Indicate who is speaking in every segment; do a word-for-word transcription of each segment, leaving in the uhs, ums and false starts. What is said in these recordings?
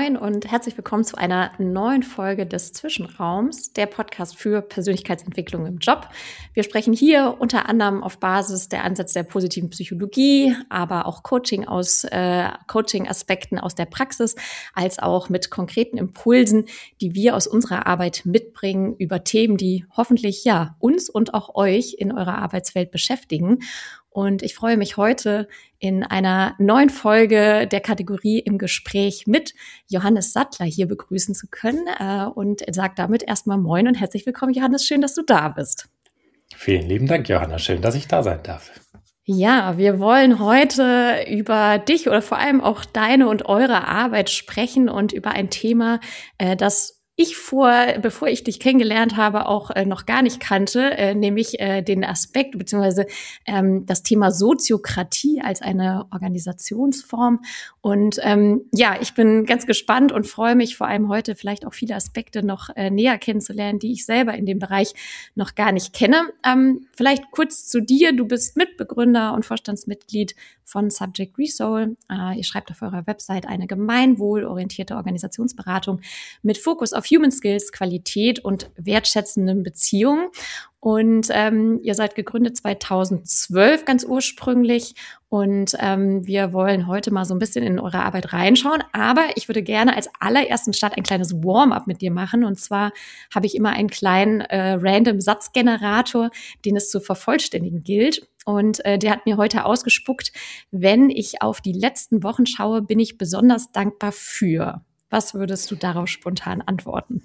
Speaker 1: Moin und herzlich willkommen zu einer neuen Folge des Zwischenraums, der Podcast für Persönlichkeitsentwicklung im Job. Wir sprechen hier unter anderem auf Basis der Ansätze der positiven Psychologie, aber auch Coaching aus äh, Coaching-Aspekten aus der Praxis, als auch mit konkreten Impulsen, die wir aus unserer Arbeit mitbringen über Themen, die hoffentlich ja uns und auch euch in eurer Arbeitswelt beschäftigen. Und ich freue mich heute in einer neuen Folge der Kategorie im Gespräch mit Johannes Sattler hier begrüßen zu können. Und sage damit erstmal Moin und herzlich willkommen, Johannes. Schön, dass du da bist.
Speaker 2: Vielen lieben Dank, Johanna. Schön, dass ich da sein darf.
Speaker 1: Ja, wir wollen heute über dich oder vor allem auch deine und eure Arbeit sprechen und über ein Thema, das ich vor, bevor ich dich kennengelernt habe, auch äh, noch gar nicht kannte, äh, nämlich äh, den Aspekt beziehungsweise ähm, das Thema Soziokratie als eine Organisationsform. Und ähm, ja, ich bin ganz gespannt und freue mich vor allem heute vielleicht auch viele Aspekte noch äh, näher kennenzulernen, die ich selber in dem Bereich noch gar nicht kenne. Ähm, vielleicht kurz zu dir. Du bist Mitbegründer und Vorstandsmitglied von Subject Resoul. Äh, ihr schreibt auf eurer Website eine gemeinwohlorientierte Organisationsberatung mit Fokus auf Human Skills, Qualität und wertschätzenden Beziehungen. Und ähm, ihr seid gegründet zweitausendzwölf ganz ursprünglich. Und ähm, wir wollen heute mal so ein bisschen in eure Arbeit reinschauen. Aber ich würde gerne als allerersten Start ein kleines Warm-up mit dir machen. Und zwar habe ich immer einen kleinen äh, random Satzgenerator, den es zu vervollständigen gilt. Und äh, der hat mir heute ausgespuckt: Wenn ich auf die letzten Wochen schaue, bin ich besonders dankbar für. Was würdest du darauf spontan antworten?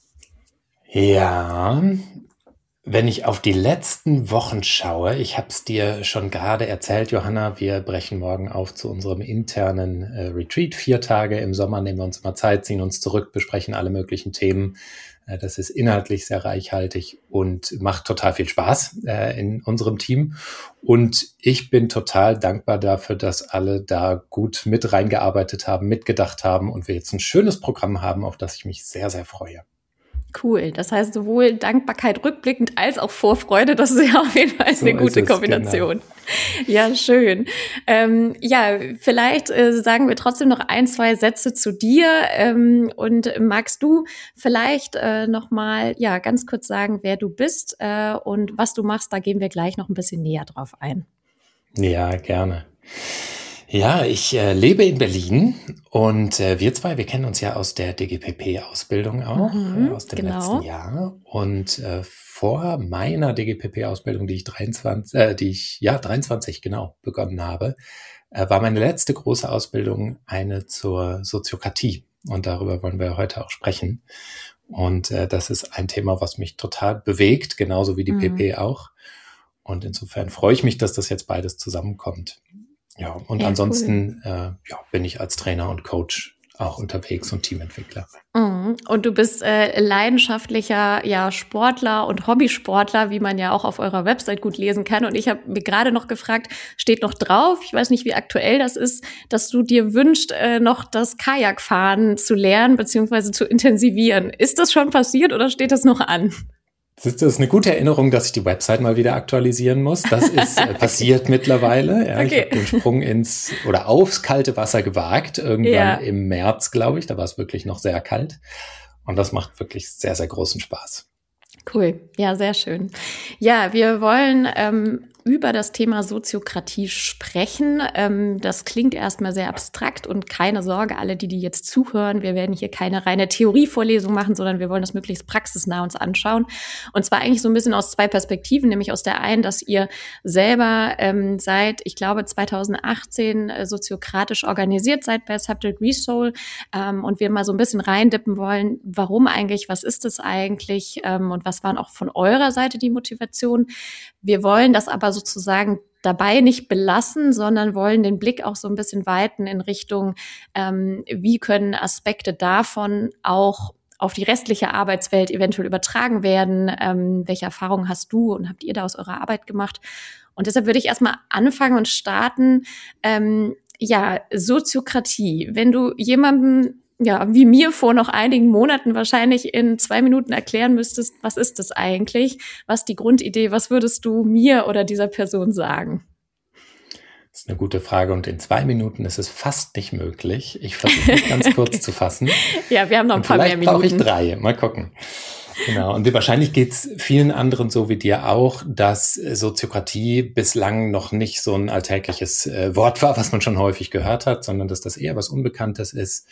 Speaker 2: Ja, wenn ich auf die letzten Wochen schaue, ich habe es dir schon gerade erzählt, Johanna, wir brechen morgen auf zu unserem internen äh, Retreat. Vier Tage im Sommer nehmen wir uns mal Zeit, ziehen uns zurück, besprechen alle möglichen Themen. Äh, das ist inhaltlich sehr reichhaltig und macht total viel Spaß äh, in unserem Team. Und ich bin total dankbar dafür, dass alle da gut mit reingearbeitet haben, mitgedacht haben und wir jetzt ein schönes Programm haben, auf das ich mich sehr, sehr freue.
Speaker 1: Cool. Das heißt, sowohl Dankbarkeit rückblickend als auch Vorfreude. Das ist ja auf jeden Fall so eine gute es, Kombination. Genau. Ja, schön. Ähm, ja, vielleicht äh, sagen wir trotzdem noch ein, zwei Sätze zu dir. Ähm, und magst du vielleicht äh, noch mal ja, ganz kurz sagen, wer du bist äh, und was du machst? Da gehen wir gleich noch ein bisschen näher drauf ein.
Speaker 2: Ja, gerne. Ja, ich äh, lebe in Berlin und äh, wir zwei, wir kennen uns ja aus der D G P P-Ausbildung auch,
Speaker 1: mhm,
Speaker 2: äh, aus dem
Speaker 1: genau.
Speaker 2: letzten Jahr. Und äh, vor meiner D G P P-Ausbildung, die ich dreiundzwanzig, äh, die ich ja dreiundzwanzig genau begonnen habe, äh, war meine letzte große Ausbildung eine zur Soziokratie. Und darüber wollen wir heute auch sprechen. Und äh, das ist ein Thema, was mich total bewegt, genauso wie die mhm. P P auch. Und insofern freue ich mich, dass das jetzt beides zusammenkommt. Ja, und ja, ansonsten cool. äh, ja, bin ich als Trainer und Coach auch unterwegs und Teamentwickler.
Speaker 1: Und du bist äh, leidenschaftlicher ja, Sportler und Hobbysportler, wie man ja auch auf eurer Website gut lesen kann. Und ich habe mir gerade noch gefragt, steht noch drauf, ich weiß nicht, wie aktuell das ist, dass du dir wünschst, äh, noch das Kajakfahren zu lernen bzw. zu intensivieren. Ist das schon passiert oder steht das noch an?
Speaker 2: Das ist eine gute Erinnerung, dass ich die Website mal wieder aktualisieren muss. Das ist äh, passiert okay. mittlerweile. Ja, okay. Ich habe den Sprung ins oder aufs kalte Wasser gewagt, irgendwann ja. im März, glaube ich. Da war es wirklich noch sehr kalt. Und das macht wirklich sehr, sehr großen Spaß.
Speaker 1: Cool, ja, sehr schön. Ja, wir wollen ähm, über das Thema Soziokratie sprechen. Ähm, das klingt erstmal sehr abstrakt und keine Sorge, alle, die, die jetzt zuhören, wir werden hier keine reine Theorievorlesung machen, sondern wir wollen das möglichst praxisnah uns anschauen. Und zwar eigentlich so ein bisschen aus zwei Perspektiven, nämlich aus der einen, dass ihr selber ähm, seit, ich glaube, zweitausendachtzehn äh, soziokratisch organisiert seid bei Subject Resoul ähm, und wir mal so ein bisschen reindippen wollen, warum eigentlich, was ist es eigentlich ähm, und was waren auch von eurer Seite die Motivation. Wir wollen das aber sozusagen dabei nicht belassen, sondern wollen den Blick auch so ein bisschen weiten in Richtung, ähm, wie können Aspekte davon auch auf die restliche Arbeitswelt eventuell übertragen werden. Ähm, welche Erfahrungen hast du und habt ihr da aus eurer Arbeit gemacht? Und deshalb würde ich erstmal anfangen und starten. Ähm, ja, Soziokratie. Wenn du jemandem ja, wie mir vor noch einigen Monaten wahrscheinlich in zwei Minuten erklären müsstest, was ist das eigentlich? Was ist die Grundidee? Was würdest du mir oder dieser Person sagen?
Speaker 2: Das ist eine gute Frage und in zwei Minuten ist es fast nicht möglich. Ich versuche mich ganz kurz zu fassen.
Speaker 1: Ja, wir haben noch ein
Speaker 2: und
Speaker 1: paar mehr Minuten.
Speaker 2: Vielleicht brauche ich drei. Mal gucken. Genau. Und wahrscheinlich geht es vielen anderen so wie dir auch, dass Soziokratie bislang noch nicht so ein alltägliches äh, Wort war, was man schon häufig gehört hat, sondern dass das eher was Unbekanntes ist.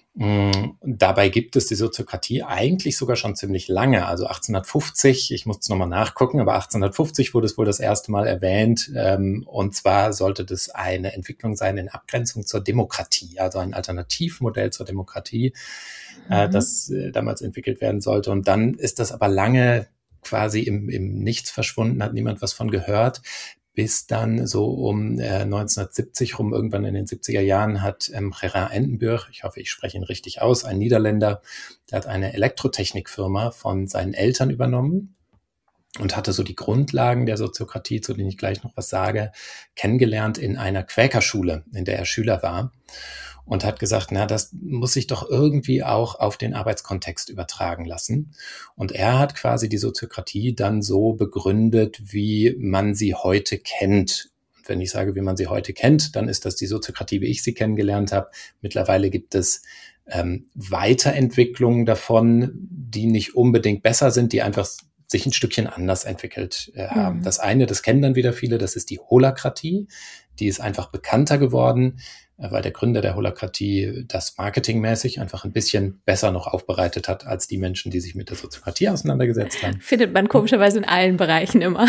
Speaker 2: Mm, dabei gibt es die Soziokratie eigentlich sogar schon ziemlich lange, also achtzehnhundertfünfzig, ich muss es nochmal nachgucken, aber achtzehnhundertfünfzig wurde es wohl das erste Mal erwähnt, ähm, und zwar sollte das eine Entwicklung sein in Abgrenzung zur Demokratie, also ein Alternativmodell zur Demokratie, mhm. äh, das äh, damals entwickelt werden sollte, und dann ist das aber lange quasi im, im Nichts verschwunden, hat niemand was von gehört. Bis dann so um äh, neunzehnhundertsiebzig rum, irgendwann in den siebziger Jahren, hat ähm, Gerard Entenburg, ich hoffe, ich spreche ihn richtig aus, ein Niederländer, der hat eine Elektrotechnikfirma von seinen Eltern übernommen und hatte so die Grundlagen der Soziokratie, zu denen ich gleich noch was sage, kennengelernt in einer Quäkerschule, in der er Schüler war. Und hat gesagt, na, das muss sich doch irgendwie auch auf den Arbeitskontext übertragen lassen. Und er hat quasi die Soziokratie dann so begründet, wie man sie heute kennt. Und wenn ich sage, wie man sie heute kennt, dann ist das die Soziokratie, wie ich sie kennengelernt habe. Mittlerweile gibt es ähm, Weiterentwicklungen davon, die nicht unbedingt besser sind, die einfach sich ein Stückchen anders entwickelt äh, haben. Mhm. Das eine, das kennen dann wieder viele, das ist die Holakratie. Die ist einfach bekannter geworden, weil der Gründer der Holakratie das marketingmäßig einfach ein bisschen besser noch aufbereitet hat als die Menschen, die sich mit der Soziokratie auseinandergesetzt haben.
Speaker 1: Findet man komischerweise in allen Bereichen immer.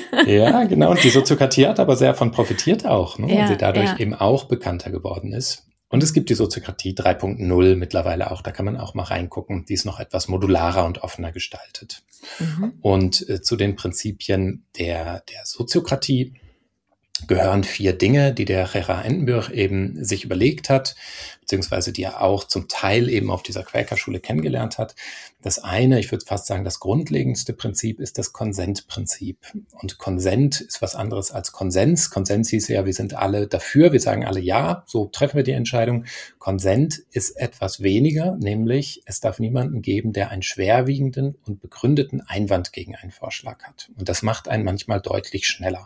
Speaker 2: Ja, genau. Und die Soziokratie hat aber sehr davon profitiert auch, ne?
Speaker 1: Ja,
Speaker 2: und sie dadurch
Speaker 1: ja.
Speaker 2: eben auch bekannter geworden ist. Und es gibt die Soziokratie drei Punkt null mittlerweile auch. Da kann man auch mal reingucken. Die ist noch etwas modularer und offener gestaltet. Mhm. Und äh, zu den Prinzipien der, der Soziokratie gehören vier Dinge, die der Gerard Entenburg eben sich überlegt hat, beziehungsweise die er auch zum Teil eben auf dieser Quäkerschule kennengelernt hat. Das eine, ich würde fast sagen, das grundlegendste Prinzip ist das Konsentprinzip. Und Konsent ist was anderes als Konsens. Konsens hieß ja, wir sind alle dafür, wir sagen alle ja, so treffen wir die Entscheidung. Konsent ist etwas weniger, nämlich es darf niemanden geben, der einen schwerwiegenden und begründeten Einwand gegen einen Vorschlag hat. Und das macht einen manchmal deutlich schneller.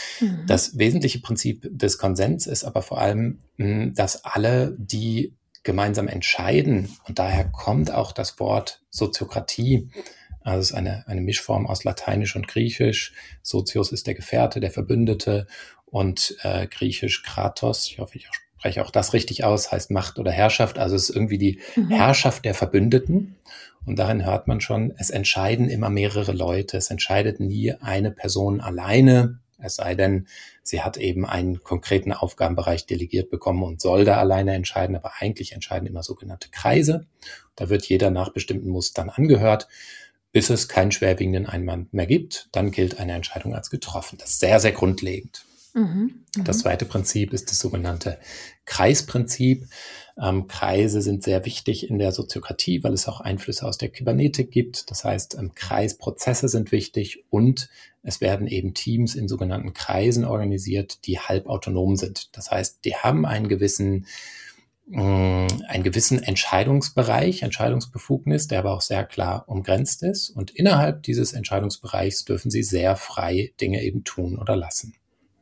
Speaker 2: Das wesentliche Prinzip des Konsens ist aber vor allem, dass alle, die gemeinsam entscheiden, und daher kommt auch das Wort Soziokratie, also es ist eine, eine Mischform aus Lateinisch und Griechisch. Sozios ist der Gefährte, der Verbündete, und äh, Griechisch Kratos, ich hoffe, ich spreche auch das richtig aus, heißt Macht oder Herrschaft, also es ist irgendwie die mhm. Herrschaft der Verbündeten. Und darin hört man schon, es entscheiden immer mehrere Leute, es entscheidet nie eine Person alleine, es sei denn, sie hat eben einen konkreten Aufgabenbereich delegiert bekommen und soll da alleine entscheiden, aber eigentlich entscheiden immer sogenannte Kreise. Da wird jeder nach bestimmten Mustern angehört, bis es keinen schwerwiegenden Einwand mehr gibt. Dann gilt eine Entscheidung als getroffen. Das ist sehr, sehr grundlegend. Mhm, das zweite Prinzip ist das sogenannte Kreisprinzip. Ähm, Kreise sind sehr wichtig in der Soziokratie, weil es auch Einflüsse aus der Kybernetik gibt. Das heißt, ähm, Kreisprozesse sind wichtig und es werden eben Teams in sogenannten Kreisen organisiert, die halbautonom sind. Das heißt, die haben einen gewissen, äh, einen gewissen Entscheidungsbereich, Entscheidungsbefugnis, der aber auch sehr klar umgrenzt ist. Und innerhalb dieses Entscheidungsbereichs dürfen sie sehr frei Dinge eben tun oder lassen.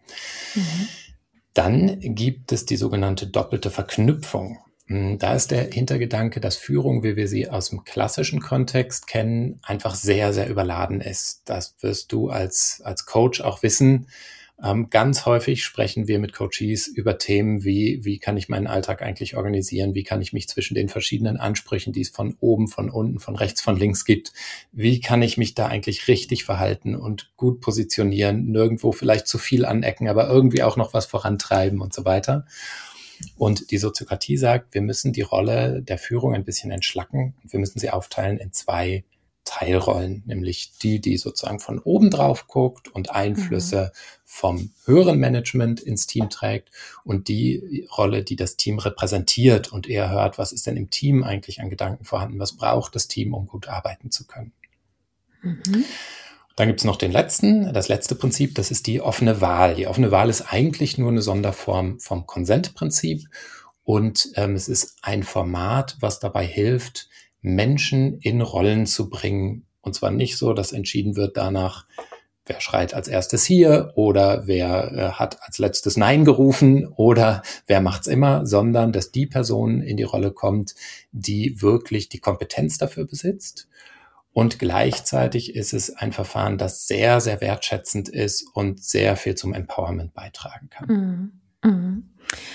Speaker 2: Mhm. Dann gibt es die sogenannte doppelte Verknüpfung. Da ist der Hintergedanke, dass Führung, wie wir sie aus dem klassischen Kontext kennen, einfach sehr, sehr überladen ist. Das wirst du als, als Coach auch wissen. Ähm, ganz häufig sprechen wir mit Coaches über Themen wie, wie kann ich meinen Alltag eigentlich organisieren? Wie kann ich mich zwischen den verschiedenen Ansprüchen, die es von oben, von unten, von rechts, von links gibt, wie kann ich mich da eigentlich richtig verhalten und gut positionieren? Nirgendwo vielleicht zu viel anecken, aber irgendwie auch noch was vorantreiben und so weiter. Und die Soziokratie sagt, wir müssen die Rolle der Führung ein bisschen entschlacken und wir müssen sie aufteilen in zwei Teilrollen, nämlich die, die sozusagen von oben drauf guckt und Einflüsse mhm. vom höheren Management ins Team trägt und die Rolle, die das Team repräsentiert und eher hört, was ist denn im Team eigentlich an Gedanken vorhanden, was braucht das Team, um gut arbeiten zu können. Mhm. Dann gibt es noch den letzten, das letzte Prinzip, das ist die offene Wahl. Die offene Wahl ist eigentlich nur eine Sonderform vom Konsentprinzip und ähm, es ist ein Format, was dabei hilft, Menschen in Rollen zu bringen. Und zwar nicht so, dass entschieden wird danach, wer schreit als erstes hier oder wer äh, hat als letztes Nein gerufen oder wer macht's immer, sondern dass die Person in die Rolle kommt, die wirklich die Kompetenz dafür besitzt. Und gleichzeitig ist es ein Verfahren, das sehr, sehr wertschätzend ist und sehr viel zum Empowerment beitragen kann.
Speaker 1: Mhm. Mhm.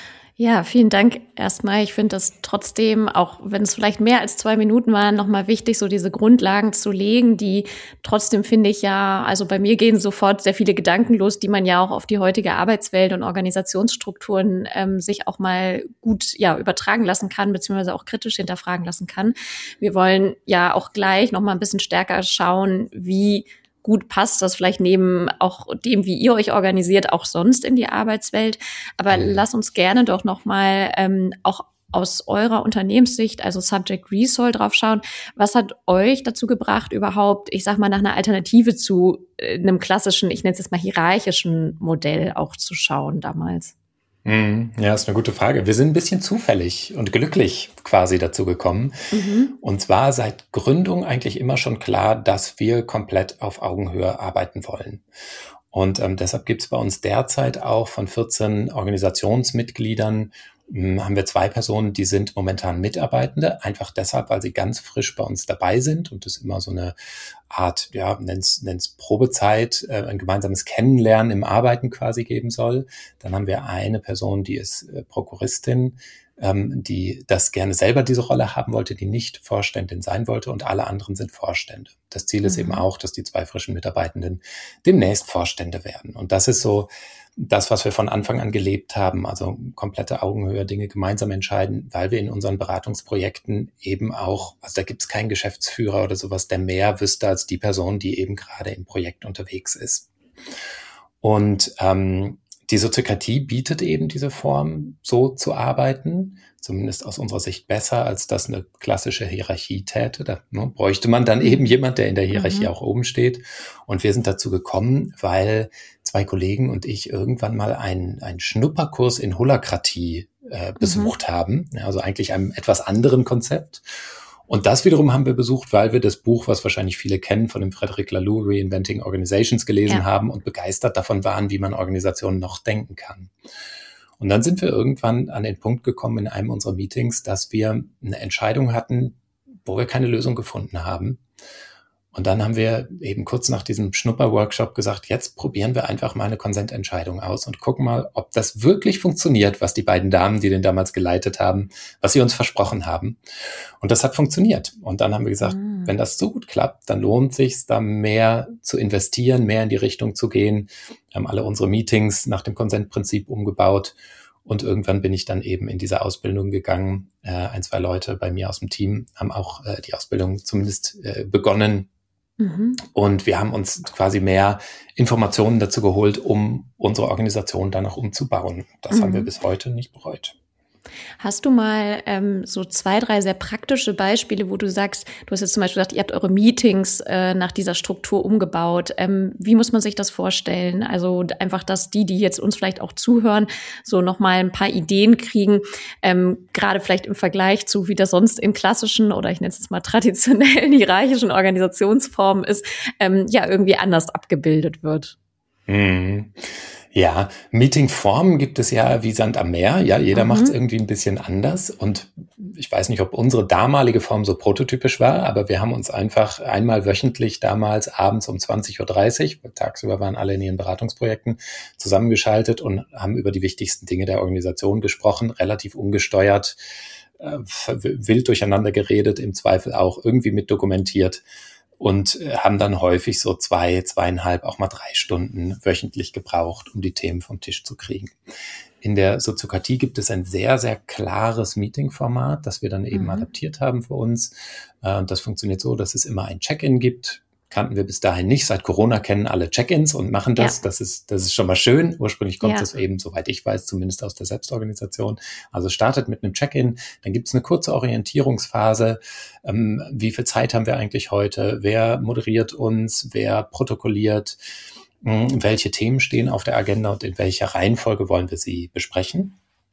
Speaker 1: Ja, vielen Dank erstmal. Ich finde das trotzdem, auch wenn es vielleicht mehr als zwei Minuten waren, nochmal wichtig, so diese Grundlagen zu legen, die trotzdem, finde ich ja, also bei mir gehen sofort sehr viele Gedanken los, die man ja auch auf die heutige Arbeitswelt und Organisationsstrukturen ähm, sich auch mal gut ja übertragen lassen kann, beziehungsweise auch kritisch hinterfragen lassen kann. Wir wollen ja auch gleich nochmal ein bisschen stärker schauen, wie gut passt das vielleicht neben auch dem, wie ihr euch organisiert, auch sonst in die Arbeitswelt. Aber mhm. lass uns gerne doch noch mal ähm, auch aus eurer Unternehmenssicht, also Subject Resolve, drauf schauen. Was hat euch dazu gebracht, überhaupt, ich sag mal, nach einer Alternative zu äh, einem klassischen, ich nenne es jetzt mal hierarchischen Modell auch zu schauen damals?
Speaker 2: Ja, ist eine gute Frage. Wir sind ein bisschen zufällig und glücklich quasi dazu gekommen. Mhm. Und zwar seit Gründung eigentlich immer schon klar, dass wir komplett auf Augenhöhe arbeiten wollen. Und ähm, deshalb gibt es bei uns derzeit auch von vierzehn Organisationsmitgliedern mh, haben wir zwei Personen, die sind momentan Mitarbeitende, einfach deshalb, weil sie ganz frisch bei uns dabei sind und es immer so eine Art, ja, nenn's, nenn's Probezeit, äh, ein gemeinsames Kennenlernen im Arbeiten quasi geben soll. Dann haben wir eine Person, die ist äh, Prokuristin, ähm, die das gerne selber diese Rolle haben wollte, die nicht Vorständin sein wollte und alle anderen sind Vorstände. Das Ziel ist mhm. eben auch, dass die zwei frischen Mitarbeitenden demnächst Vorstände werden. Und das ist so das, was wir von Anfang an gelebt haben, also komplette Augenhöhe, Dinge gemeinsam entscheiden, weil wir in unseren Beratungsprojekten eben auch, also da gibt es keinen Geschäftsführer oder sowas, der mehr wüsste als die Person, die eben gerade im Projekt unterwegs ist. Und ähm, die Soziokratie bietet eben diese Form, so zu arbeiten, zumindest aus unserer Sicht besser, als das eine klassische Hierarchie täte. Da ne, bräuchte man dann eben jemand, der in der Hierarchie mhm. auch oben steht. Und wir sind dazu gekommen, weil zwei Kollegen und ich irgendwann mal einen, einen Schnupperkurs in Holakratie äh, besucht mhm. haben, ja, also eigentlich einem etwas anderen Konzept. Und das wiederum haben wir besucht, weil wir das Buch, was wahrscheinlich viele kennen, von dem Frederic Laloux, Reinventing Organizations, gelesen ja. haben und begeistert davon waren, wie man Organisationen noch denken kann. Und dann sind wir irgendwann an den Punkt gekommen in einem unserer Meetings, dass wir eine Entscheidung hatten, wo wir keine Lösung gefunden haben. Und dann haben wir eben kurz nach diesem Schnupper-Workshop gesagt, jetzt probieren wir einfach mal eine Konsententscheidung aus und gucken mal, ob das wirklich funktioniert, was die beiden Damen, die den damals geleitet haben, was sie uns versprochen haben. Und das hat funktioniert. Und dann haben wir gesagt, mhm. wenn das so gut klappt, dann lohnt es sich, da mehr zu investieren, mehr in die Richtung zu gehen. Wir haben alle unsere Meetings nach dem Konsentprinzip umgebaut. Und irgendwann bin ich dann eben in diese Ausbildung gegangen. Äh, ein, zwei Leute bei mir aus dem Team haben auch äh, die Ausbildung zumindest äh, begonnen. Mhm. Und wir haben uns quasi mehr Informationen dazu geholt, um unsere Organisation dann auch umzubauen. Das mhm. haben wir bis heute nicht bereut.
Speaker 1: Hast du mal ähm, so zwei, drei sehr praktische Beispiele, wo du sagst, du hast jetzt zum Beispiel gesagt, ihr habt eure Meetings äh, nach dieser Struktur umgebaut. Ähm, wie muss man sich das vorstellen? Also einfach, dass die, die jetzt uns vielleicht auch zuhören, so nochmal ein paar Ideen kriegen, ähm, gerade vielleicht im Vergleich zu, wie das sonst in klassischen oder ich nenne es jetzt mal traditionellen hierarchischen Organisationsformen ist, ähm, ja irgendwie anders abgebildet wird.
Speaker 2: Mhm. Ja, Meetingformen gibt es ja wie Sand am Meer. Ja, jeder mhm. macht es irgendwie ein bisschen anders. Und ich weiß nicht, ob unsere damalige Form so prototypisch war, aber wir haben uns einfach einmal wöchentlich damals abends um zwanzig Uhr dreißig, tagsüber waren alle in ihren Beratungsprojekten, zusammengeschaltet und haben über die wichtigsten Dinge der Organisation gesprochen, relativ ungesteuert, äh, wild durcheinander geredet, im Zweifel auch irgendwie mit dokumentiert. Und haben dann häufig so zwei, zweieinhalb, auch mal drei Stunden wöchentlich gebraucht, um die Themen vom Tisch zu kriegen. In der Soziokratie gibt es ein sehr, sehr klares Meeting-Format, das wir dann eben mhm. adaptiert haben für uns. Und das funktioniert so, dass es immer ein Check-in gibt. Kannten wir bis dahin nicht. Seit Corona kennen alle Check-ins und machen das. Ja. Das ist, das ist schon mal schön. Ursprünglich kommt es ja. eben, soweit ich weiß, zumindest aus der Selbstorganisation. Also startet mit einem Check-in. Dann gibt es eine kurze Orientierungsphase. Ähm, wie viel Zeit haben wir eigentlich heute? Wer moderiert uns? Wer protokolliert? Mh, welche Themen stehen auf der Agenda und in welcher Reihenfolge wollen wir sie besprechen?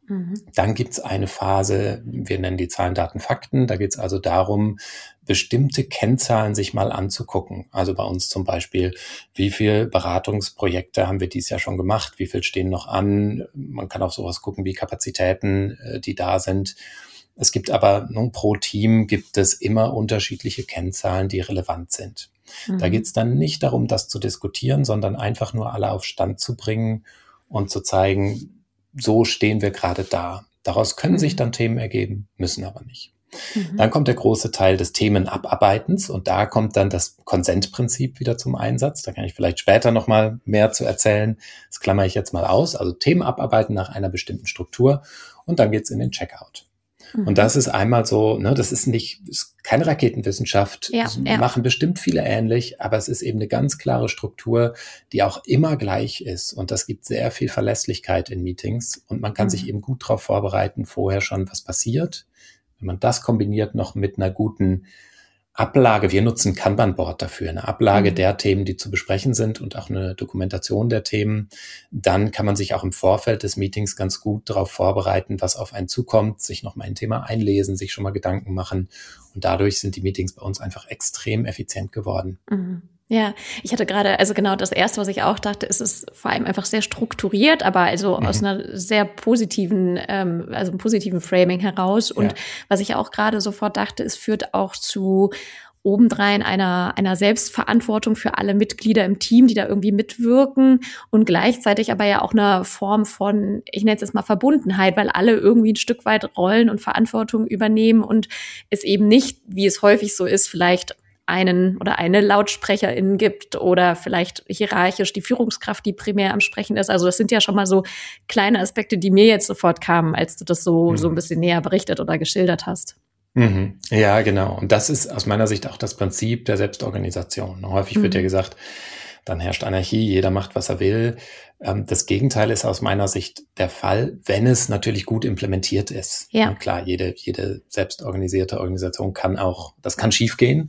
Speaker 1: Mhm.
Speaker 2: Dann gibt es eine Phase, wir nennen die Zahlen, Daten, Fakten. Da geht es also darum, bestimmte Kennzahlen sich mal anzugucken. Also bei uns zum Beispiel, wie viele Beratungsprojekte haben wir dieses Jahr schon gemacht? Wie viel stehen noch an? Man kann auch sowas gucken wie Kapazitäten, die da sind. Es gibt aber nun pro Team gibt es immer unterschiedliche Kennzahlen, die relevant sind. Mhm. Da geht es dann nicht darum, das zu diskutieren, sondern einfach nur alle auf Stand zu bringen und zu zeigen, so stehen wir gerade da. Daraus können mhm. sich dann Themen ergeben, müssen aber nicht. Mhm. Dann kommt der große Teil des Themenabarbeitens und da kommt dann das Konsentprinzip wieder zum Einsatz. Da kann ich vielleicht später nochmal mehr zu erzählen. Das klammere ich jetzt mal aus. Also Themen abarbeiten nach einer bestimmten Struktur und dann geht's in den Checkout. Mhm. Und das ist einmal so, ne, das ist nicht, ist keine Raketenwissenschaft,
Speaker 1: ja,
Speaker 2: das
Speaker 1: ja.
Speaker 2: machen bestimmt viele ähnlich, aber es ist eben eine ganz klare Struktur, die auch immer gleich ist und das gibt sehr viel Verlässlichkeit in Meetings und man kann mhm. sich eben gut darauf vorbereiten, vorher schon, was passiert. Wenn man das kombiniert noch mit einer guten Ablage, wir nutzen Kanban-Board dafür, eine Ablage mhm. der Themen, die zu besprechen sind und auch eine Dokumentation der Themen, dann kann man sich auch im Vorfeld des Meetings ganz gut darauf vorbereiten, was auf einen zukommt, sich noch mal ein Thema einlesen, sich schon mal Gedanken machen und dadurch sind die Meetings bei uns einfach extrem effizient geworden.
Speaker 1: Mhm. Ja, ich hatte gerade, also genau das Erste, was ich auch dachte, ist es vor allem einfach sehr strukturiert, aber also mhm. aus einer sehr positiven, ähm, also einem positiven Framing heraus. Und ja. was ich auch gerade sofort dachte, es führt auch zu obendrein einer, einer Selbstverantwortung für alle Mitglieder im Team, die da irgendwie mitwirken und gleichzeitig aber ja auch eine Form von, ich nenne es jetzt mal Verbundenheit, weil alle irgendwie ein Stück weit Rollen und Verantwortung übernehmen und es eben nicht, wie es häufig so ist, vielleicht einen oder eine Lautsprecherin gibt oder vielleicht hierarchisch die Führungskraft, die primär am Sprechen ist. Also das sind ja schon mal so kleine Aspekte, die mir jetzt sofort kamen, als du das so, mhm. so ein bisschen näher berichtet oder geschildert hast.
Speaker 2: Mhm. Ja, genau. Und das ist aus meiner Sicht auch das Prinzip der Selbstorganisation. Häufig mhm. wird ja gesagt, dann herrscht Anarchie, jeder macht, was er will. Das Gegenteil ist aus meiner Sicht der Fall, wenn es natürlich gut implementiert ist.
Speaker 1: Ja.
Speaker 2: Und klar, jede, jede selbstorganisierte Organisation kann auch, das kann schiefgehen.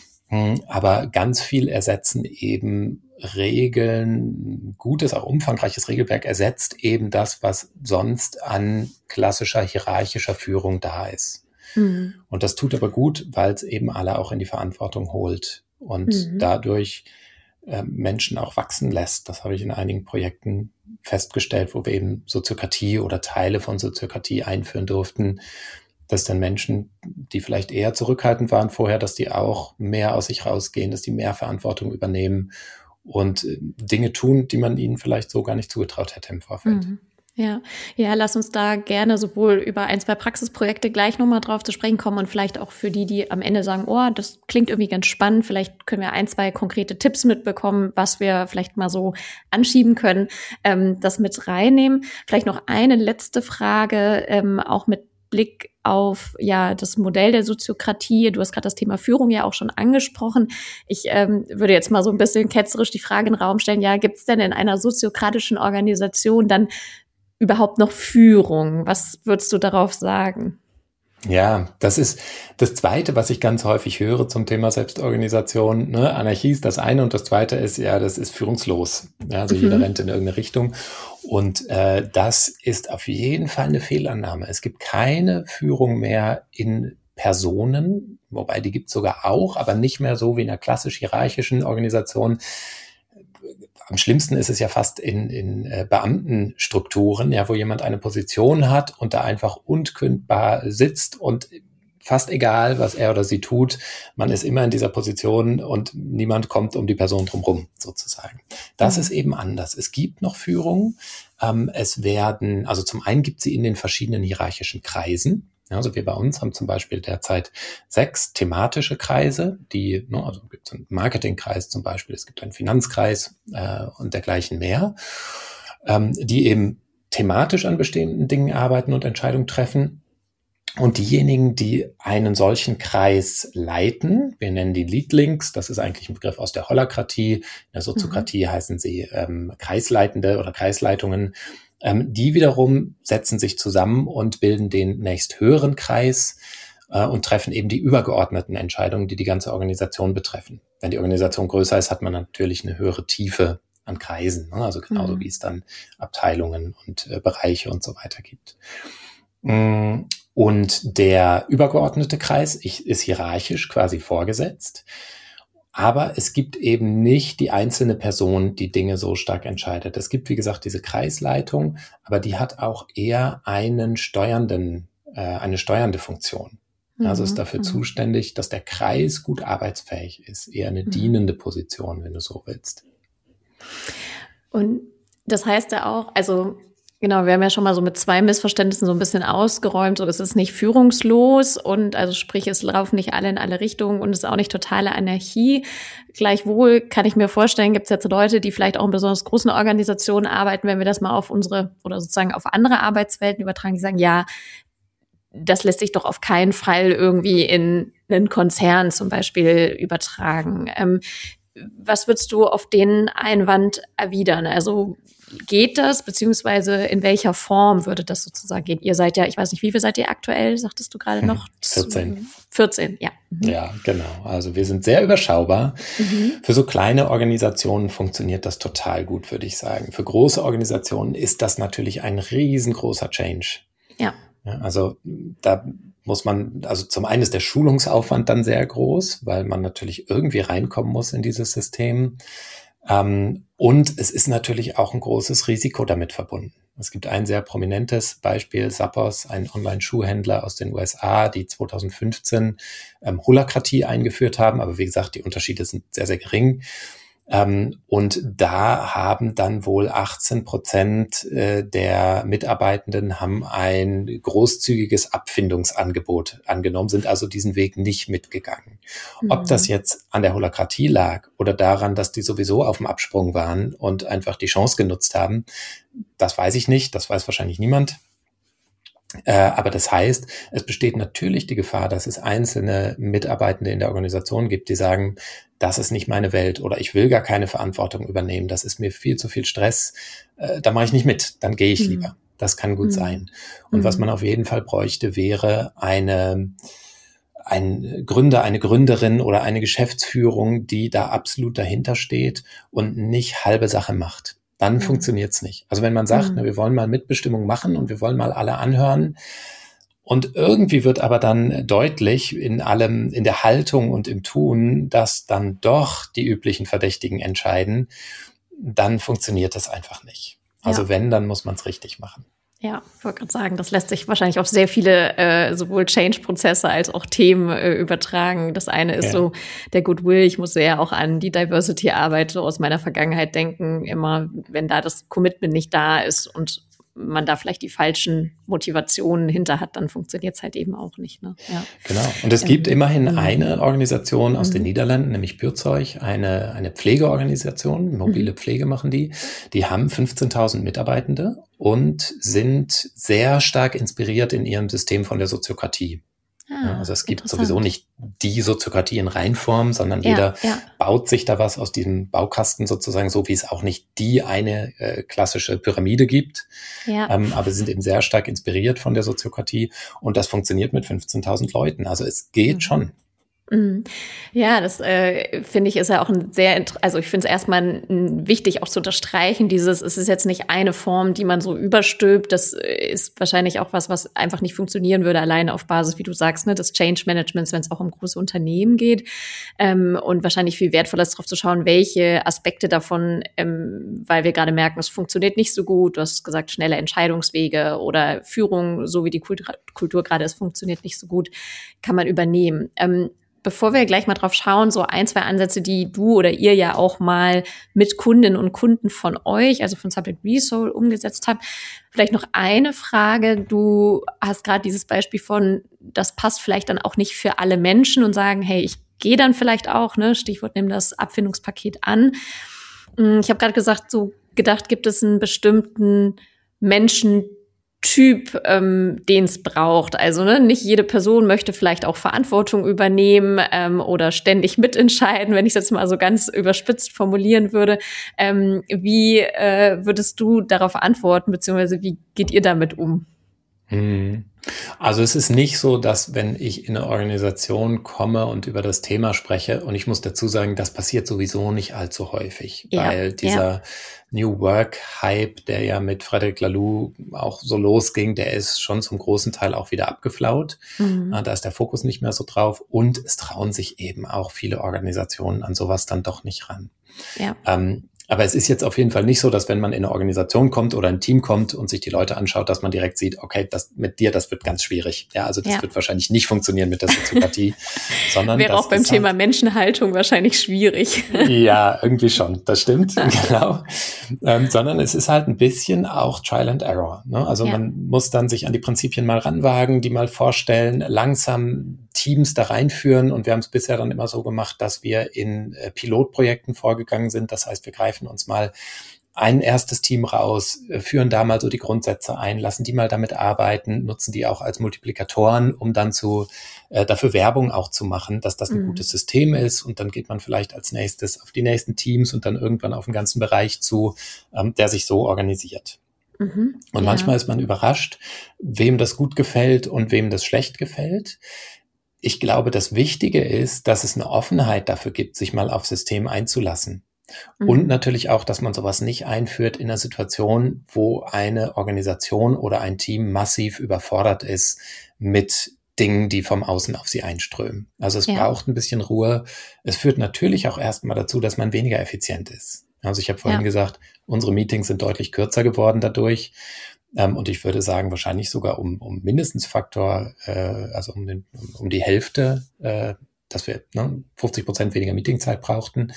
Speaker 2: Aber ganz viel ersetzen eben Regeln, gutes, auch umfangreiches Regelwerk ersetzt eben das, was sonst an klassischer hierarchischer Führung da ist. Mhm. Und das tut aber gut, weil es eben alle auch in die Verantwortung holt und mhm. dadurch äh, Menschen auch wachsen lässt. Das habe ich in einigen Projekten festgestellt, wo wir eben Soziokratie oder Teile von Soziokratie einführen durften, dass dann Menschen, die vielleicht eher zurückhaltend waren vorher, dass die auch mehr aus sich rausgehen, dass die mehr Verantwortung übernehmen und äh, Dinge tun, die man ihnen vielleicht so gar nicht zugetraut hätte im Vorfeld.
Speaker 1: Mhm. Ja, ja, lass uns da gerne sowohl über ein, zwei Praxisprojekte gleich nochmal drauf zu sprechen kommen und vielleicht auch für die, die am Ende sagen, oh, das klingt irgendwie ganz spannend, vielleicht können wir ein, zwei konkrete Tipps mitbekommen, was wir vielleicht mal so anschieben können, ähm, das mit reinnehmen. Vielleicht noch eine letzte Frage, ähm, auch mit Blick auf ja das Modell der Soziokratie. Du hast gerade das Thema Führung ja auch schon angesprochen. Ich ähm, würde jetzt mal so ein bisschen ketzerisch die Frage in den Raum stellen, ja, gibt es denn in einer soziokratischen Organisation dann überhaupt noch Führung? Was würdest du darauf sagen?
Speaker 2: Ja, das ist das Zweite, was ich ganz häufig höre zum Thema Selbstorganisation. Ne? Anarchie ist das eine und das Zweite ist, ja, das ist führungslos. Ja, also mhm. jeder rennt in irgendeine Richtung. Und äh, das ist auf jeden Fall eine Fehlannahme. Es gibt keine Führung mehr in Personen, wobei die gibt es sogar auch, aber nicht mehr so wie in einer klassisch hierarchischen Organisation. Am schlimmsten ist es ja fast in, in äh, Beamtenstrukturen, ja, wo jemand eine Position hat und da einfach unkündbar sitzt und fast egal, was er oder sie tut, man ist immer in dieser Position und niemand kommt um die Person drumherum, sozusagen. Das mhm. ist eben anders. Es gibt noch Führung. Ähm, es werden, also zum einen gibt sie in den verschiedenen hierarchischen Kreisen. Ja, also wir bei uns haben zum Beispiel derzeit sechs thematische Kreise, die, ne, also gibt es einen Marketingkreis zum Beispiel, es gibt einen Finanzkreis äh, und dergleichen mehr, ähm, die eben thematisch an bestimmten Dingen arbeiten und Entscheidungen treffen. Und diejenigen, die einen solchen Kreis leiten, wir nennen die Leadlinks, das ist eigentlich ein Begriff aus der Holacratie, in der Soziokratie mhm. heißen sie ähm, Kreisleitende oder Kreisleitungen, ähm, die wiederum setzen sich zusammen und bilden den nächsthöheren Kreis äh, und treffen eben die übergeordneten Entscheidungen, die die ganze Organisation betreffen. Wenn die Organisation größer ist, hat man natürlich eine höhere Tiefe an Kreisen, ne? Also genauso
Speaker 1: Mhm.
Speaker 2: wie es dann Abteilungen und äh, Bereiche und so weiter gibt. Und der übergeordnete Kreis ist hierarchisch quasi vorgesetzt. Aber es gibt eben nicht die einzelne Person, die Dinge so stark entscheidet. Es gibt, wie gesagt, diese Kreisleitung, aber die hat auch eher einen steuernden, äh, eine steuernde Funktion. Also ist dafür
Speaker 1: Mhm.
Speaker 2: zuständig, dass der Kreis gut arbeitsfähig ist. Eher eine
Speaker 1: Mhm.
Speaker 2: dienende Position, wenn du so willst.
Speaker 1: Und das heißt ja auch, also genau, wir haben ja schon mal so mit zwei Missverständnissen so ein bisschen ausgeräumt, so es ist nicht führungslos und also sprich, es laufen nicht alle in alle Richtungen und es ist auch nicht totale Anarchie. Gleichwohl kann ich mir vorstellen, gibt es jetzt Leute, die vielleicht auch in besonders großen Organisationen arbeiten, wenn wir das mal auf unsere oder sozusagen auf andere Arbeitswelten übertragen, die sagen, ja, das lässt sich doch auf keinen Fall irgendwie in einen Konzern zum Beispiel übertragen. Ähm, was würdest du auf den Einwand erwidern? Also geht das, beziehungsweise in welcher Form würde das sozusagen gehen? Ihr seid ja, ich weiß nicht, wie viel seid ihr aktuell, sagtest du gerade noch?
Speaker 2: vierzehn.
Speaker 1: vierzehn, ja. Mhm.
Speaker 2: Ja, genau. Also wir sind sehr überschaubar.
Speaker 1: Mhm.
Speaker 2: Für so kleine Organisationen funktioniert das total gut, würde ich sagen. Für große Organisationen ist das natürlich ein riesengroßer Change.
Speaker 1: Ja.
Speaker 2: Ja, also da muss man, also zum einen ist der Schulungsaufwand dann sehr groß, weil man natürlich irgendwie reinkommen muss in dieses System. Ähm, und es ist natürlich auch ein großes Risiko damit verbunden. Es gibt ein sehr prominentes Beispiel, Zappos, ein Online-Schuhhändler aus den U S A, die zwanzig fünfzehn ähm, Holakratie eingeführt haben. Aber wie gesagt, die Unterschiede sind sehr, sehr gering. Ähm, und da haben dann wohl achtzehn Prozent äh, der Mitarbeitenden haben ein großzügiges Abfindungsangebot angenommen, sind also diesen Weg nicht mitgegangen.
Speaker 1: Mhm.
Speaker 2: Ob das jetzt an der Holakratie lag oder daran, dass die sowieso auf dem Absprung waren und einfach die Chance genutzt haben, das weiß ich nicht, das weiß wahrscheinlich niemand. Äh, aber das heißt, es besteht natürlich die Gefahr, dass es einzelne Mitarbeitende in der Organisation gibt, die sagen, das ist nicht meine Welt oder ich will gar keine Verantwortung übernehmen, das ist mir viel zu viel Stress, äh, da mache ich nicht mit, dann gehe ich
Speaker 1: Mhm.
Speaker 2: lieber. Das kann gut
Speaker 1: Mhm.
Speaker 2: sein. Und
Speaker 1: Mhm.
Speaker 2: was man auf jeden Fall bräuchte, wäre eine, ein Gründer, eine Gründerin oder eine Geschäftsführung, die da absolut dahinter steht und nicht halbe Sache macht. Dann
Speaker 1: Mhm.
Speaker 2: funktioniert's nicht. Also wenn man sagt,
Speaker 1: Mhm.
Speaker 2: ne, wir wollen mal Mitbestimmung machen und wir wollen mal alle anhören und irgendwie wird aber dann deutlich in allem, in der Haltung und im Tun, dass dann doch die üblichen Verdächtigen entscheiden, dann funktioniert das einfach nicht. Also
Speaker 1: Ja.
Speaker 2: wenn, dann muss man es richtig machen.
Speaker 1: Ja, ich wollte gerade sagen, das lässt sich wahrscheinlich auf sehr viele äh, sowohl Change-Prozesse als auch Themen äh, übertragen. Das eine ist
Speaker 2: Ja.
Speaker 1: so der Goodwill. Ich muss sehr auch an die Diversity-Arbeit so aus meiner Vergangenheit denken. Immer, wenn da das Commitment nicht da ist und man da vielleicht die falschen Motivationen hinter hat, dann funktioniert es halt eben auch nicht. Ne? Ja.
Speaker 2: Genau. Und es gibt
Speaker 1: Ähm,
Speaker 2: immerhin
Speaker 1: mhm.
Speaker 2: eine Organisation aus
Speaker 1: Mhm.
Speaker 2: den Niederlanden, nämlich Pürzeug, eine, eine Pflegeorganisation, mobile
Speaker 1: Mhm.
Speaker 2: Pflege machen die. Die haben fünfzehntausend Mitarbeitende und sind sehr stark inspiriert in ihrem System von der Soziokratie. Ja,
Speaker 1: Ah,
Speaker 2: also es gibt
Speaker 1: interessant.
Speaker 2: sowieso nicht die Soziokratie in Reinform, sondern
Speaker 1: Ja,
Speaker 2: jeder
Speaker 1: ja.
Speaker 2: baut sich da was aus diesem Baukasten sozusagen, so wie es auch nicht die eine äh, klassische Pyramide gibt.
Speaker 1: Ja.
Speaker 2: Ähm, aber sie sind eben sehr stark inspiriert von der Soziokratie und das funktioniert mit fünfzehntausend Leuten. Also es geht
Speaker 1: Mhm.
Speaker 2: schon.
Speaker 1: Mhm. Ja, das äh, finde ich ist ja auch ein sehr, int- also ich finde es erstmal n- wichtig auch zu unterstreichen, dieses, es ist jetzt nicht eine Form, die man so überstülpt, das äh, ist wahrscheinlich auch was, was einfach nicht funktionieren würde, alleine auf Basis, wie du sagst, ne, des Change Managements, wenn es auch um große Unternehmen geht, ähm, und wahrscheinlich viel wertvoller ist, darauf zu schauen, welche Aspekte davon, ähm, weil wir gerade merken, es funktioniert nicht so gut, du hast gesagt, schnelle Entscheidungswege oder Führung, so wie die Kultur, Kultur gerade ist, funktioniert nicht so gut, kann man übernehmen. Ähm, Bevor wir gleich mal drauf schauen, so ein, zwei Ansätze, die du oder ihr ja auch mal mit Kundinnen und Kunden von euch, also von Subject Resoul, umgesetzt habt. Vielleicht noch eine Frage. Du hast gerade dieses Beispiel von, das passt vielleicht dann auch nicht für alle Menschen und sagen, hey, ich gehe dann vielleicht auch, ne, Stichwort, nimm das Abfindungspaket an. Ich habe gerade gesagt, so gedacht, gibt es einen bestimmten Menschen, Typ, ähm, den es braucht. Also ne, nicht jede Person möchte vielleicht auch Verantwortung übernehmen ähm, oder ständig mitentscheiden, wenn ich es jetzt mal so ganz überspitzt formulieren würde. Ähm, wie äh, würdest du darauf antworten, beziehungsweise wie geht ihr damit um?
Speaker 2: Hm. Also es ist nicht so, dass wenn ich in eine Organisation komme und über das Thema spreche, und ich muss dazu sagen, das passiert sowieso nicht allzu häufig,
Speaker 1: Ja,
Speaker 2: weil
Speaker 1: ja.
Speaker 2: dieser New Work-Hype, der ja mit Frederic Laloux auch so losging, der ist schon zum großen Teil auch wieder abgeflaut.
Speaker 1: Mhm.
Speaker 2: Da ist der Fokus nicht mehr so drauf und es trauen sich eben auch viele Organisationen an sowas dann doch nicht ran.
Speaker 1: Ja.
Speaker 2: Ähm, Aber es ist jetzt auf jeden Fall nicht so, dass wenn man in eine Organisation kommt oder ein Team kommt und sich die Leute anschaut, dass man direkt sieht, okay, das mit dir, das wird ganz schwierig. Ja, also das
Speaker 1: Ja.
Speaker 2: wird wahrscheinlich nicht funktionieren mit der Soziopathie, sondern
Speaker 1: wäre
Speaker 2: das
Speaker 1: auch beim
Speaker 2: ist
Speaker 1: Thema
Speaker 2: halt,
Speaker 1: Menschenhaltung wahrscheinlich schwierig.
Speaker 2: ja, irgendwie schon, das stimmt, genau. Ähm, sondern es ist halt ein bisschen auch Trial and Error. Ne? Also
Speaker 1: Ja.
Speaker 2: man muss dann sich an die Prinzipien mal ranwagen, die mal vorstellen, langsam Teams da reinführen. Und wir haben es bisher dann immer so gemacht, dass wir in äh, Pilotprojekten vorgegangen sind. Das heißt, wir greifen uns mal ein erstes Team raus, äh, führen da mal so die Grundsätze ein, lassen die mal damit arbeiten, nutzen die auch als Multiplikatoren, um dann zu äh, dafür Werbung auch zu machen, dass das ein
Speaker 1: Mhm.
Speaker 2: gutes System ist. Und dann geht man vielleicht als nächstes auf die nächsten Teams und dann irgendwann auf den ganzen Bereich zu, ähm, der sich so organisiert.
Speaker 1: Mhm.
Speaker 2: Und
Speaker 1: Ja.
Speaker 2: manchmal ist man überrascht, wem das gut gefällt und wem das schlecht gefällt. Ich glaube, das Wichtige ist, dass es eine Offenheit dafür gibt, sich mal auf System einzulassen.
Speaker 1: Mhm.
Speaker 2: Und natürlich auch, dass man sowas nicht einführt in einer Situation, wo eine Organisation oder ein Team massiv überfordert ist mit Dingen, die vom Außen auf sie einströmen. Also es
Speaker 1: Ja.
Speaker 2: braucht ein bisschen Ruhe. Es führt natürlich auch erstmal dazu, dass man weniger effizient ist. Also ich habe vorhin
Speaker 1: Ja.
Speaker 2: gesagt, unsere Meetings sind deutlich kürzer geworden dadurch. Ähm, und ich würde sagen, wahrscheinlich sogar um, um mindestens Faktor, äh, also um, den, um, um die Hälfte, äh, dass wir ne, fünfzig Prozent weniger Meetingzeit brauchten.